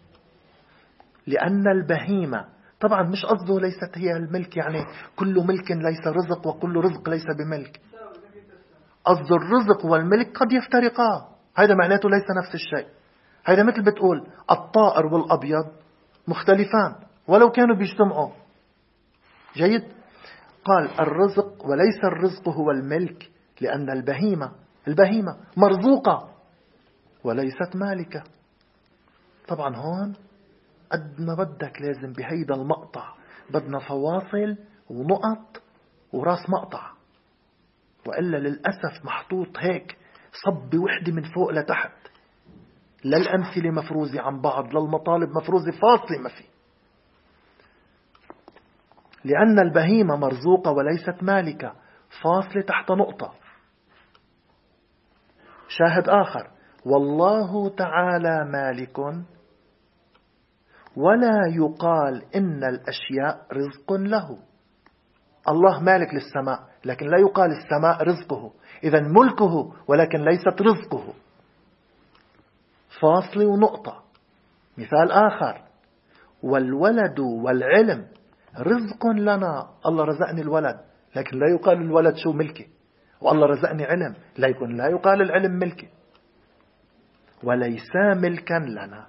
لأن البهيمة، طبعا مش قصده ليست هي الملك يعني كل ملك ليس رزق وكل رزق ليس بملك. قصد الرزق والملك قد يفترقا، هذا معناته ليس نفس الشيء. هذا مثل بتقول الطائر والأبيض مختلفان ولو كانوا بيجتمعوا. جيد. قال الرزق وليس الرزق هو الملك، لأن البهيمة مرزوقة وليست مالكة. طبعا هون قد ما بدك لازم بهيدا المقطع بدنا فواصل ونقط وراس مقطع، وإلا للأسف محطوط هيك صب وحدة من فوق لتحت، لا الأمثلة مفروزة عن بعض، لا المطالب مفروزة، فاصلة ما في. لأن البهيمة مرزوقة وليست مالكة، فاصلة تحت نقطة. شاهد آخر: والله تعالى مالك ولا يقال إن الأشياء رزق له. الله مالك للسماء لكن لا يقال السماء رزقه، إذا ملكه ولكن ليست رزقه. فاصل ونقطة. مثال آخر: والولد والعلم رزق لنا. الله رزقني الولد لكن لا يقال الولد شو ملكي، والله رزقني علم لكن لا يقال العلم ملكي. وليس ملكا لنا.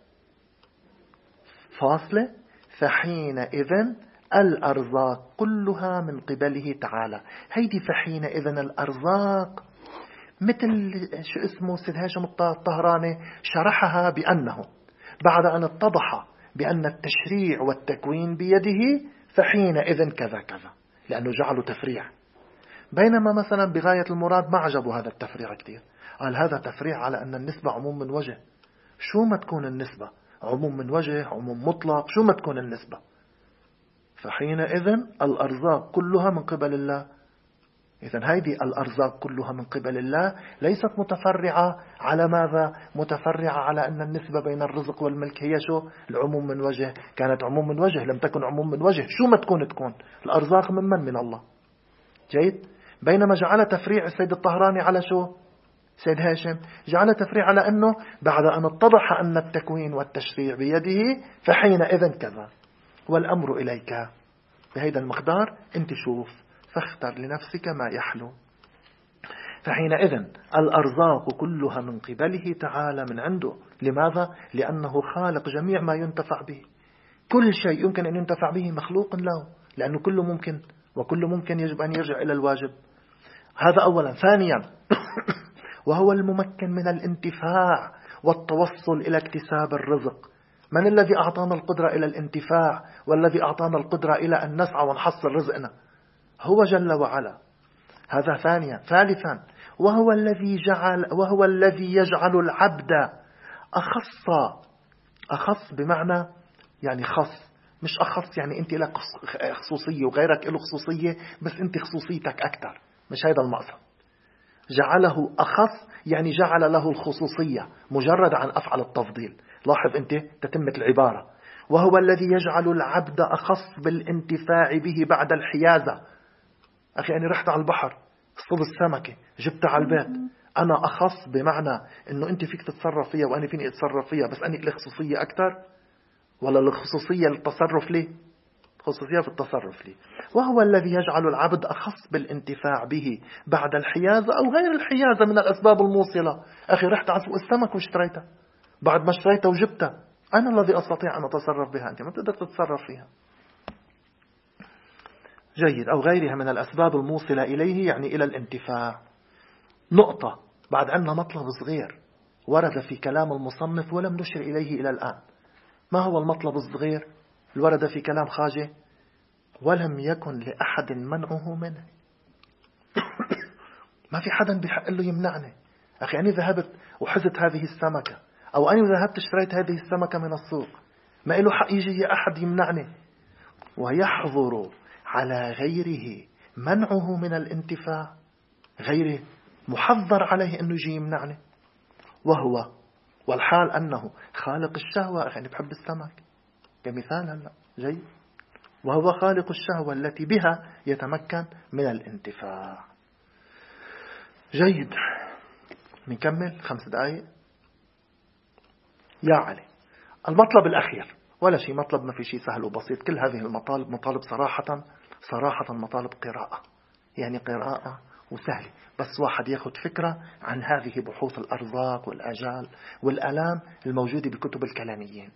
فاصلة. فحينئذ الأرزاق كلها من قبله تعالى. هيدي فحينئذ الأرزاق مثل شو اسمه سيد هاشم الطهراني شرحها بأنه بعد أن اتضح بأن التشريع والتكوين بيده فحينئذ كذا كذا، لأنه جعلوا تفريع. بينما مثلا بغاية المراد ما عجبوا هذا التفريع كتير، قال هذا تفريع على أن النسبة عموم من وجه. شو ما تكون النسبة؟ عموم من وجه، عموم مطلق، شو ما تكون النسبة. فحينئذ الأرزاق كلها من قبل الله. إذن هذه الأرزاق كلها من قبل الله ليست متفرعة على ماذا؟ متفرعة على أن النسبة بين الرزق والملك هي شو؟ العموم من وجه. كانت عموم من وجه لم تكن عموم من وجه، شو ما تكون الأرزاق من الله. جيد. بينما جعل تفريع السيد الطهراني على شو؟ سيد هاشم جعل تفريع على أنه بعد أن اتضح أن التكوين والتشريع بيده فحينئذ كذا، والأمر إليك بهذا المقدار، انت شوف فاختر لنفسك ما يحلو. فحينئذ الأرزاق كلها من قبله تعالى من عنده. لماذا؟ لأنه خالق جميع ما ينتفع به. كل شيء يمكن أن ينتفع به مخلوق له، لأنه كله ممكن، وكل ممكن يجب أن يرجع إلى الواجب. هذا أولا. ثانيا وهو الممكن من الانتفاع والتوصل إلى اكتساب الرزق. من الذي أعطانا القدرة إلى الانتفاع والذي أعطانا القدرة إلى أن نسعى ونحصل رزقنا؟ هو جل وعلا. هذا ثانيا. ثالثا وهو الذي يجعل العبد أخص بمعنى يعني خص، مش أخص يعني أنت لك خصوصية وغيرك له خصوصية، بس أنت خصوصيتك أكثر، مش هذا المقصد. جعله أخص يعني جعل له الخصوصية مجرد عن أفعل التفضيل. لاحظ أنت تتمة العبارة. وهو الذي يجعل العبد أخص بالانتفاع به بعد الحيازة. أخي أنا رحت على البحر اصطاد السمكة جبتها على البيت، أنا أخص بمعنى أنه أنت فيك تتصرف فيها وأنا فيني أتصرف فيها، بس أنا لي خصوصية أكثر، ولا الخصوصية للتصرف لي؟ خصوصية في التصرف لي. وهو الذي يجعل العبد أخص بالانتفاع به بعد الحيازة أو غير الحيازة من الأسباب الموصلة. أخي رحت على سوق السمك واشتريتها، بعد ما اشتريتها وجبتها أنا الذي أستطيع أن أتصرف بها، أنت ما تقدر تتصرف فيها. جيد. أو غيرها من الأسباب الموصلة إليه يعني إلى الانتفاع. نقطة. بعد عندنا مطلب صغير ورد في كلام المصنف ولم نشر إليه إلى الآن. ما هو المطلب الصغير الورد في كلام خواجة؟ ولم يكن لأحد منعه منه. ما في حدا بيحق له يمنعني. أخي أنا ذهبت وحزت هذه السمكة، أو أنا ذهبت اشتريت هذه السمكة من السوق، ما له حق يجي أحد يمنعني. ويحظر على غيره منعه من الانتفاع، غيره محذر عليه أنه يجي يمنعني. والحال أنه خالق الشهوة. أخي أنا بحب السمك كمثال هلا جيد. وهو خالق الشهوة التي بها يتمكن من الانتفاع. جيد. نكمل 5 دقائق. يا علي المطلب الأخير، ولا شيء مطلب، ما في شيء سهل وبسيط. كل هذه المطالب مطالب صراحة مطالب قراءة، يعني قراءة وسهل، بس واحد ياخد فكرة عن هذه بحوث الأرزاق والآجال والألام الموجودة بكتب الكلاميين.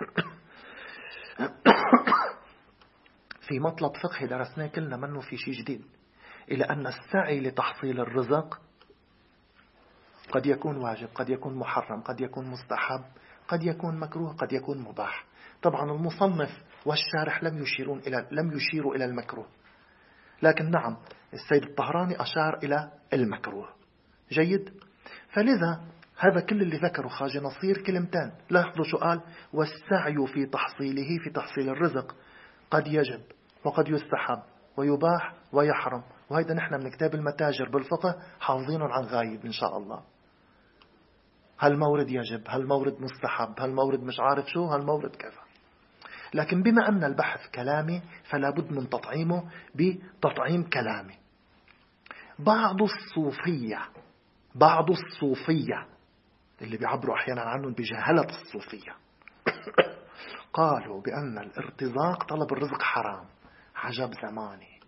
في مطلب فقهي درسناه كلنا منه في شيء جديد، إلى أن السعي لتحصيل الرزق قد يكون واجب، قد يكون محرم، قد يكون مستحب، قد يكون مكروه، قد يكون مباح. طبعا المصنف والشارح لم يشيروا إلى المكروه، لكن نعم السيد الطهراني أشار إلى المكروه. جيد. فلذا هذا كل اللي ذكره خواجة نصير كلمتين. لاحظوا سؤال: والسعي في تحصيله، في تحصيل الرزق، قد يجب وقد يستحب ويباح ويحرم. وهذا نحن من كتاب المتاجر بالفقه حافظين عن غايب إن شاء الله. هل مورد يجب، هل مورد مستحب، هل مورد مش عارف شو، هل مورد كذا. لكن بما أن البحث كلامي فلا بد من تطعيمه بتطعيم كلامي. بعض الصوفية اللي بيعبروا أحيانا عنهم بجهالة الصوفية قالوا بأن الارتزاق طلب الرزق حرام. عجب زماني.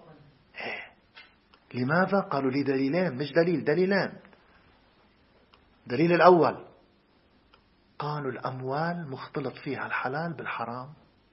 لماذا؟ قالوا لي دليلين، مش دليلين. دليل الأول قالوا الأموال مختلط فيها الحلال بالحرام.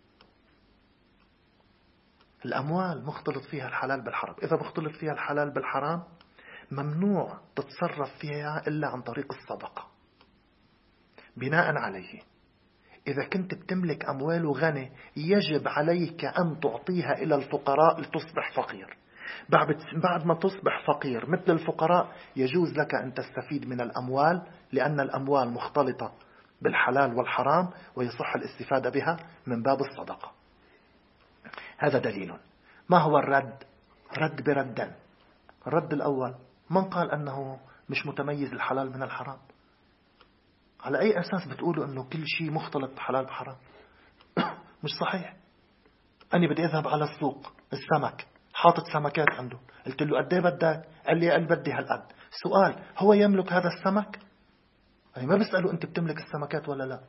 الأموال مختلط فيها الحلال بالحرام. إذا مختلط فيها الحلال بالحرام ممنوع تتصرف فيها إلا عن طريق الصدقة. بناء عليه إذا كنت بتملك أموال وغني يجب عليك أن تعطيها إلى الفقراء لتصبح فقير. بعد ما تصبح فقير مثل الفقراء يجوز لك أن تستفيد من الأموال، لأن الأموال مختلطة بالحلال والحرام ويصح الاستفادة بها من باب الصدقة. هذا دليل. ما هو الرد؟ رد بردن. الرد الأول: من قال أنه مش متميز الحلال من الحرام؟ على أي أساس بتقولوا أنه كل شيء مختلط حلال بحرام؟ مش صحيح. أنا بدي أذهب على السوق السمك، حاطط سمكات عنده، قلت له قد ايه بدك؟ قال لي بدي هالقد. سؤال: هو يملك هذا السمك؟ أنا ما بسأله أنت بتملك السمكات ولا لا.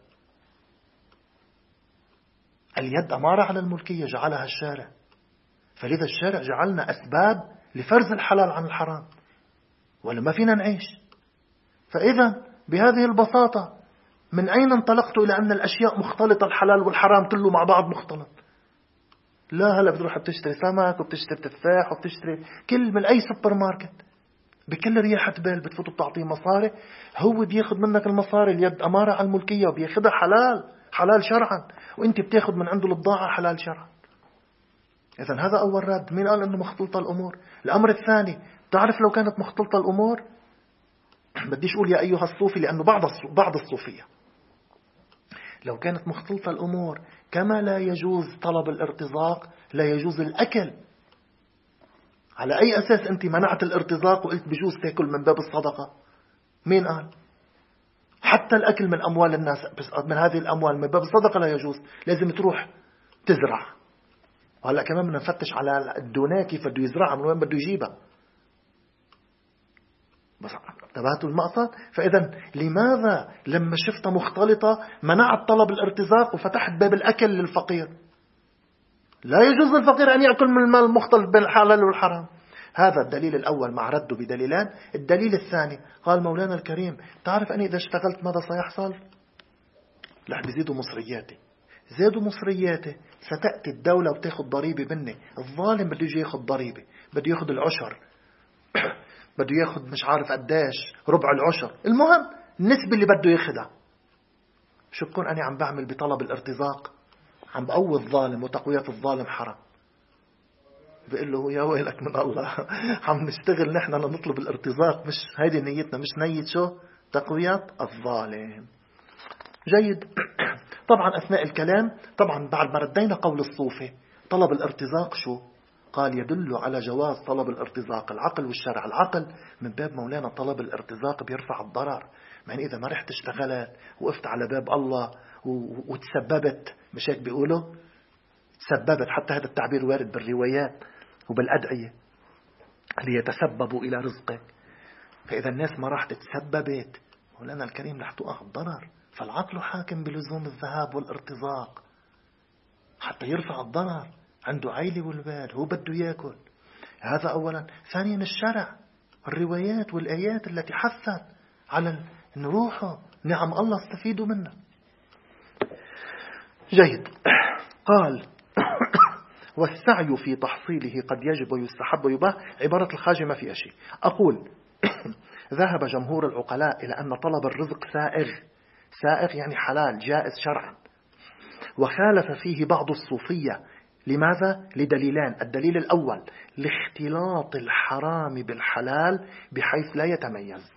اليد أمارة على الملكية جعلها الشارع، فلذا الشارع جعلنا أسباب لفرز الحلال عن الحرام. ولا ما فينا نعيش. فإذا بهذه البساطة من أين انطلقت إلى أن الأشياء مختلطة، الحلال والحرام كله مع بعض مختلط؟ لا، هلا بتروح بتشتري سمك وبتشتري تفاح وبتشتري كل من أي سوبر ماركت بكل ريحة بال، بتفوت بتعطيه مصاري، هو بياخد منك المصاري، اليد أمارة على الملكية، وبياخدها حلال شرعا، وانت بتاخد من عنده البضاعة حلال شرعا. إذن هذا أول رد. مين قال أنه مختلطة الأمور؟ الأمر الثاني، تعرف لو كانت مختلطة الأمور، بديش أقول يا أيها الصوفي لأنه بعض الصوفية، لو كانت مختلطة الأمور كما لا يجوز طلب الارتزاق لا يجوز الأكل. على أي أساس أنت منعت الارتزاق وقلت بجوز تأكل من باب الصدقة؟ مين قال؟ حتى الأكل من أموال الناس، من هذه الأموال من باب الصدقة لا يجوز، لازم تروح تزرع. وهلأ كمان بدنا نفتش على الدوناء كيف بده يزرعها، من وين بده يجيبها. بس انتبهتوا المقصد؟ فإذا لماذا لما شفتها مختلطة منعت طلب الارتزاق وفتحت باب الأكل للفقير؟ لا يجوز للفقير أن يأكل من المال المختلط بين الحلال والحرام. هذا الدليل الأول مع رده بدليلان. الدليل الثاني قال مولانا الكريم تعرف أني إذا اشتغلت ماذا سيحصل؟ رح بيزيدوا مصرياتي. زادوا مصرياتي ستأتي الدولة وتاخد ضريبة مني. الظالم بده يجي ياخد ضريبة، بده ياخد العشر بده ياخد مش عارف قداش، ربع العشر، المهم النسبة اللي بده ياخدها. شو بكون أنا عم بعمل بطلب الارتزاق؟ عم بقوي الظالم، وتقوية الظالم حرام. بيقول له يا ويلك من الله، عم نشتغل نحن لنطلب الارتزاق، مش هيدي نيتنا، مش نية شو؟ تقوية الظالم. جيد. طبعا أثناء الكلام طبعا بعد ما ردينا قول الصوفي طلب الارتزاق شو؟ قال يدل على جواز طلب الارتزاق العقل والشرع. العقل من باب مولانا طلب الارتزاق بيرفع الضرر، يعني إذا ما رحت اشتغلت وقفت على باب الله وتسببت، مش هيك بيقولوا؟ تسببت، حتى هذا التعبير وارد بالروايات وبالأدعية، ليتسببوا إلى رزقك. فإذا الناس ما راح تتسببت مولانا الكريم رح تقع الضرر. فالعقل حاكم بلزوم الذهاب والارتزاق حتى يرفع الضرر، عنده عيلة والبال، هو بده يأكل. هذا أولا. ثانيا الشرع، الروايات والآيات التي حثت على نروحه، نعم الله استفيدوا منها. جيد. قال والسعي في تحصيله قد يجب ويستحب ويباح. عبارة الخاجة ما فيها شيء. أقول ذهب جمهور العقلاء إلى أن طلب الرزق سائغ يعني حلال جائز شرعا، وخالف فيه بعض الصوفية. لماذا؟ لدليلان. الدليل الأول لاختلاط الحرام بالحلال بحيث لا يتميز.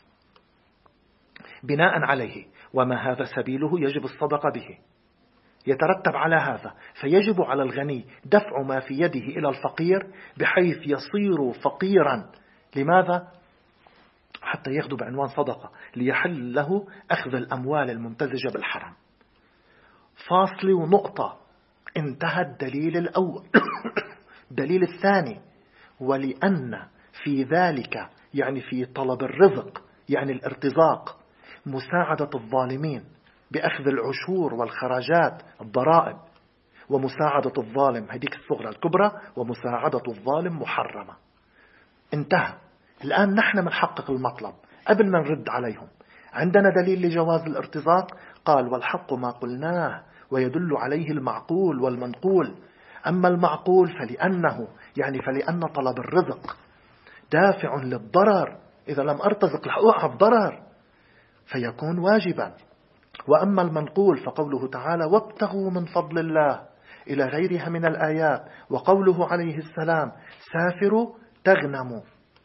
بناء عليه وما هذا سبيله يجب الصدقة به. يترتب على هذا فيجب على الغني دفع ما في يده إلى الفقير بحيث يصير فقيرا. لماذا؟ حتى ياخذ بعنوان صدقة، ليحل له أخذ الأموال الممتزجة بالحرام. فاصل ونقطة. انتهى الدليل الأول. دليل الثاني ولأن في ذلك يعني في طلب الرزق يعني الارتزاق مساعدة الظالمين بأخذ العشور والخراجات الضرائب، ومساعدة الظالم هذيك الصغرى الكبرى، ومساعدة الظالم محرمة. انتهى. الآن نحن منحقق المطلب قبل ما نرد عليهم. عندنا دليل لجواز الارتزاق. قال والحق ما قلناه ويدل عليه المعقول والمنقول. أما المعقول فلأن طلب الرزق دافع للضرر، إذا لم أرتزق رح أقع بضرر فيكون واجبا. وأما المنقول فقوله تعالى وابتغوا من فضل الله إلى غيرها من الآيات، وقوله عليه السلام سافروا تغنموا.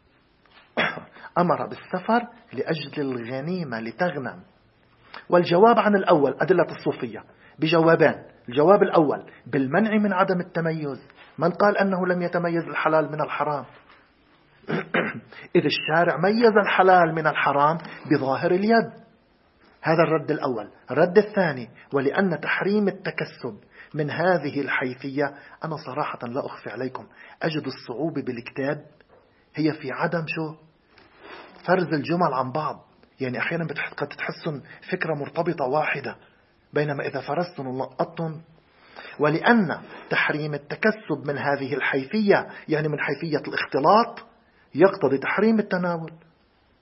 أمر بالسفر لأجل الغنيمة لتغنم. والجواب عن الأول أدلة الصوفية بجوابان. الجواب الأول بالمنع من عدم التميز. من قال أنه لم يتميز الحلال من الحرام؟ إذ الشارع ميز الحلال من الحرام بظاهر اليد. هذا الرد الأول. الرد الثاني ولأن تحريم التكسب من هذه الحيثية، أنا صراحة لا أخفي عليكم أجد الصعوبة بالكتاب هي في عدم فرز الجمل عن بعض. يعني أحيانا قد تحسن فكرة مرتبطة واحدة، بينما إذا فرزتم ونقطتم. ولأن تحريم التكسب من هذه الحيثية يعني من حيثية الاختلاط يقتضي تحريم التناول.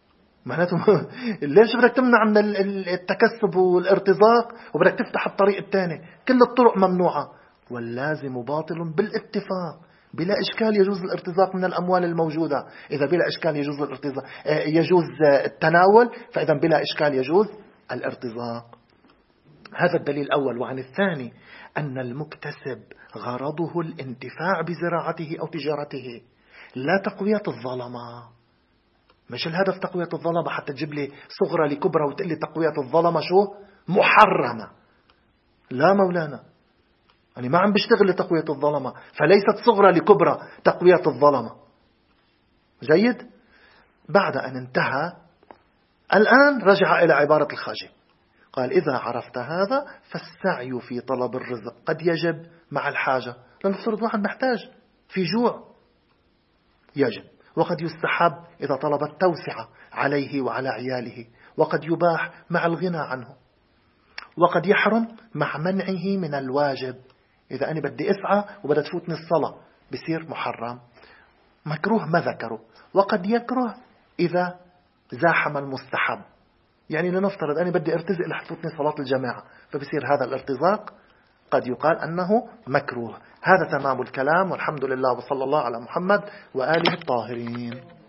معناته ليش بدك تمنع من التكسب والارتزاق وبدك تفتح الطريق الثاني؟ كل الطرق ممنوعة. واللازم باطل بالاتفاق. بلا إشكال يجوز الارتزاق من الأموال الموجودة. إذا بلا إشكال يجوز الارتزاق، يجوز التناول، فإذا بلا إشكال يجوز الارتزاق. هذا الدليل الأول. وعن الثاني أن المكتسب غرضه الانتفاع بزراعته أو تجارته، لا تقوية الظلمة. مش الهدف تقوية الظلمة حتى تجيب لي صغرى لكبرى وتقول لي تقوية الظلمة شو محرمة. لا مولانا، يعني ما عم بشتغل لتقوية الظلمة، فليست صغرى لكبرى تقوية الظلمة. جيد. بعد أن انتهى الآن رجع إلى عبارة الخاجي، قال إذا عرفت هذا فالسعي في طلب الرزق قد يجب مع الحاجة. لنفترض واحد محتاج في جوع، يجب. وقد يستحب إذا طلب التوسعة عليه وعلى عياله، وقد يباح مع الغنى عنه، وقد يحرم مع منعه من الواجب. إذا أنا بدي أسعى وبدأ تفوتني الصلاة بصير محرم، مكروه ما ذكره. وقد يكره إذا زاحم المستحب، يعني لنفترض أنا بدي ارتزق لحتفوتني صلاة الجماعة، فبصير هذا الارتزاق قد يقال أنه مكروه. هذا تمام الكلام، والحمد لله، وصلى الله على محمد وآله الطاهرين.